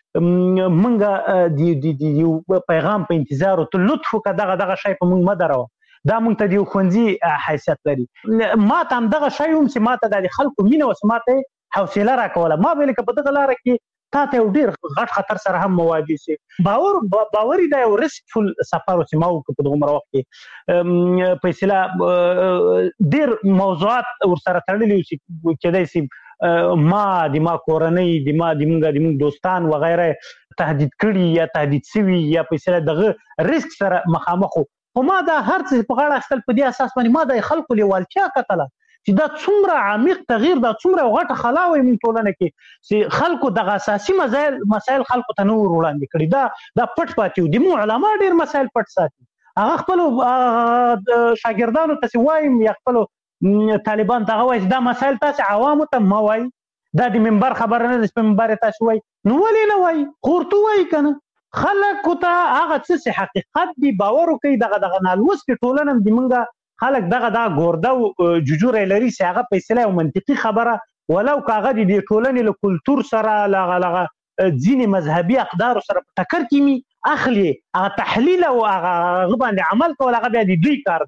چې موږ د یو پیغام په انتظار ته لطف وکړه دغه شی په موږ مه دروه دا موږ ته د یو ښوونځي حیثیت لري ما ته همدغه شی هم چې ما ته د خلکو مینه وه چې ما ته حوصله راکوله ما ویل که په دغه لاره کې تا ته یو ډېر غټ خطر سره هم مواجه شي باوري دا یو ریسکفل سفر و چې ما وکړو په دغومره وخت کې په اصطلاح ډېر موضوعات ورسره تړلي وو چې کېدای شي ما کورنۍ د موږ دوستان وغیره تهدید کړي یا تهدید شوي یا په اصطلاح دغه ریسک سره مخامخ وو خو ما دا هر څه په غاړه اخیستل په دې اساس باندې ما د خلکو لیوالتیا کتله چې دا څومره عمیق تغییر دا څومره غټه خلا وي موږ ټولنه کې چې خلکو دغه اساسي مسایل خلکو ته نه ور وړاندې کړي دا پټ پاتې وو د موږ علما ډېر مسایل پټ ساتي هغه خپلو شاګردانو ته وایم یا خپلو طالبان ته وایي دا مسایل تاسې عوامو ته مه وایي دا د منبر خبره نه ده چې په منبر یې تاسې وایي نو ولې نه وایي خو ورته وایي که نه خلکو ته هغه څه چې حقیقت دي باور وکړي دغه نالوستې ټولنه د موږ خلک دغه ګورده او ججوری لري چې هغه په اصطلاح یو منطقي خبره ولو که هغه د دې ټولنې له کلتور سره لغه ځینې مذهبي اقدارو سره په ټکر کې اخلي هغه تحلیل او هغه باندې عمل کول هغه بیا د دوی کار ده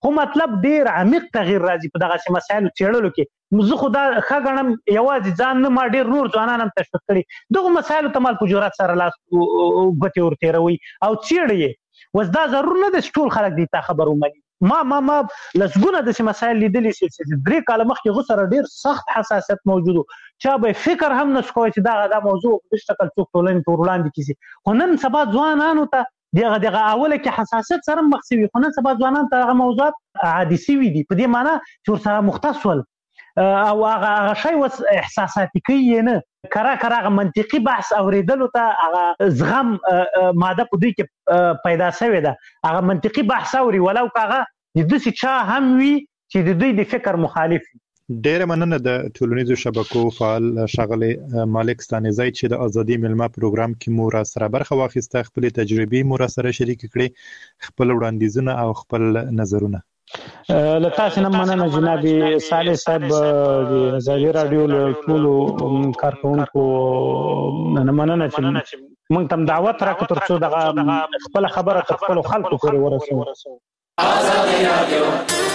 خو مطلب ډیر عمیق تغییر راځي په دغه مسایلو چیرلو کې زه خدا خغنم یوازې ځان نه ما ډیر نور ځوانان هم تشویق کړي دغه مسایلو ته مال په جرأت سره لاس غوټي ورته روي او چیرې وز دا ضرور نه د ټول خلک دي تا خبرو ملي ما لسګونه د مسایل لیدلې چې 3 کال مخکې غوسره ډیر سخت حساسیت موجودو چا به فکر هم نشو کوي چې دا موضوع په شکل څوک ټولنې ته وړاندې کیږي خو نن سبا ځوانانو ته دغه اوله کې حساسیت سره مخ شوی خو نن سبا ځوانان ته هغه موضوعات عادي شوي دي په دې معنی چې ورسره مختص ول او هغه شی وس احساساتي کوي نه کرا منطقي بحث اوریدلو ته هغه زغم ماده په دې کې پیدا شوی ده هغه منطقي بحث اوري ولو هغه د دې چا هم وی چې د دې د فکر مخالف ډېر مننه د ټولنیزو شبکو فعال شغله مالک ستانزای چې د ازادي ملما پروګرام کې مور سره برخه واخیسته خپل تجربې مور سره شریک کړي خپل وړاندیزونه او خپل نظرونه لته سم مننه جناب صالح صاحب د ازادي رادیو له ټولو کارکونکو مننه چې موږ تم دعوت راکړو ترڅو دغه خپل خبره خپل خلکو پورې ورسوو ازادي رادیو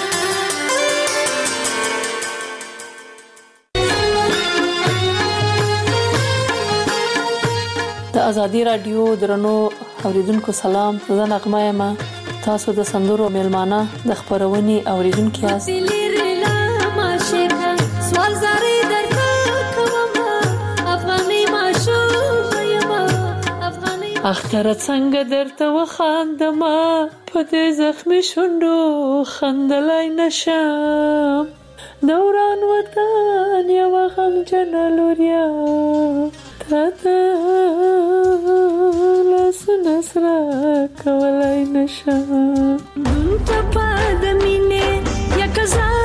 د ازادي رادیو درنو اوریدونکو سلام زه نغمه یم تاسو د سندرو میلمانه د خبرونې اوریدونکو یاست سوال زری درکوم افغاني ماشوم یم افغاني اختر څنګه درته وخاندم په دې زخمي شوندو خندلای نشم دوران وطن یو غم جنلوریا تاته لاس نصر کولای نشم دون ته پد مینه یک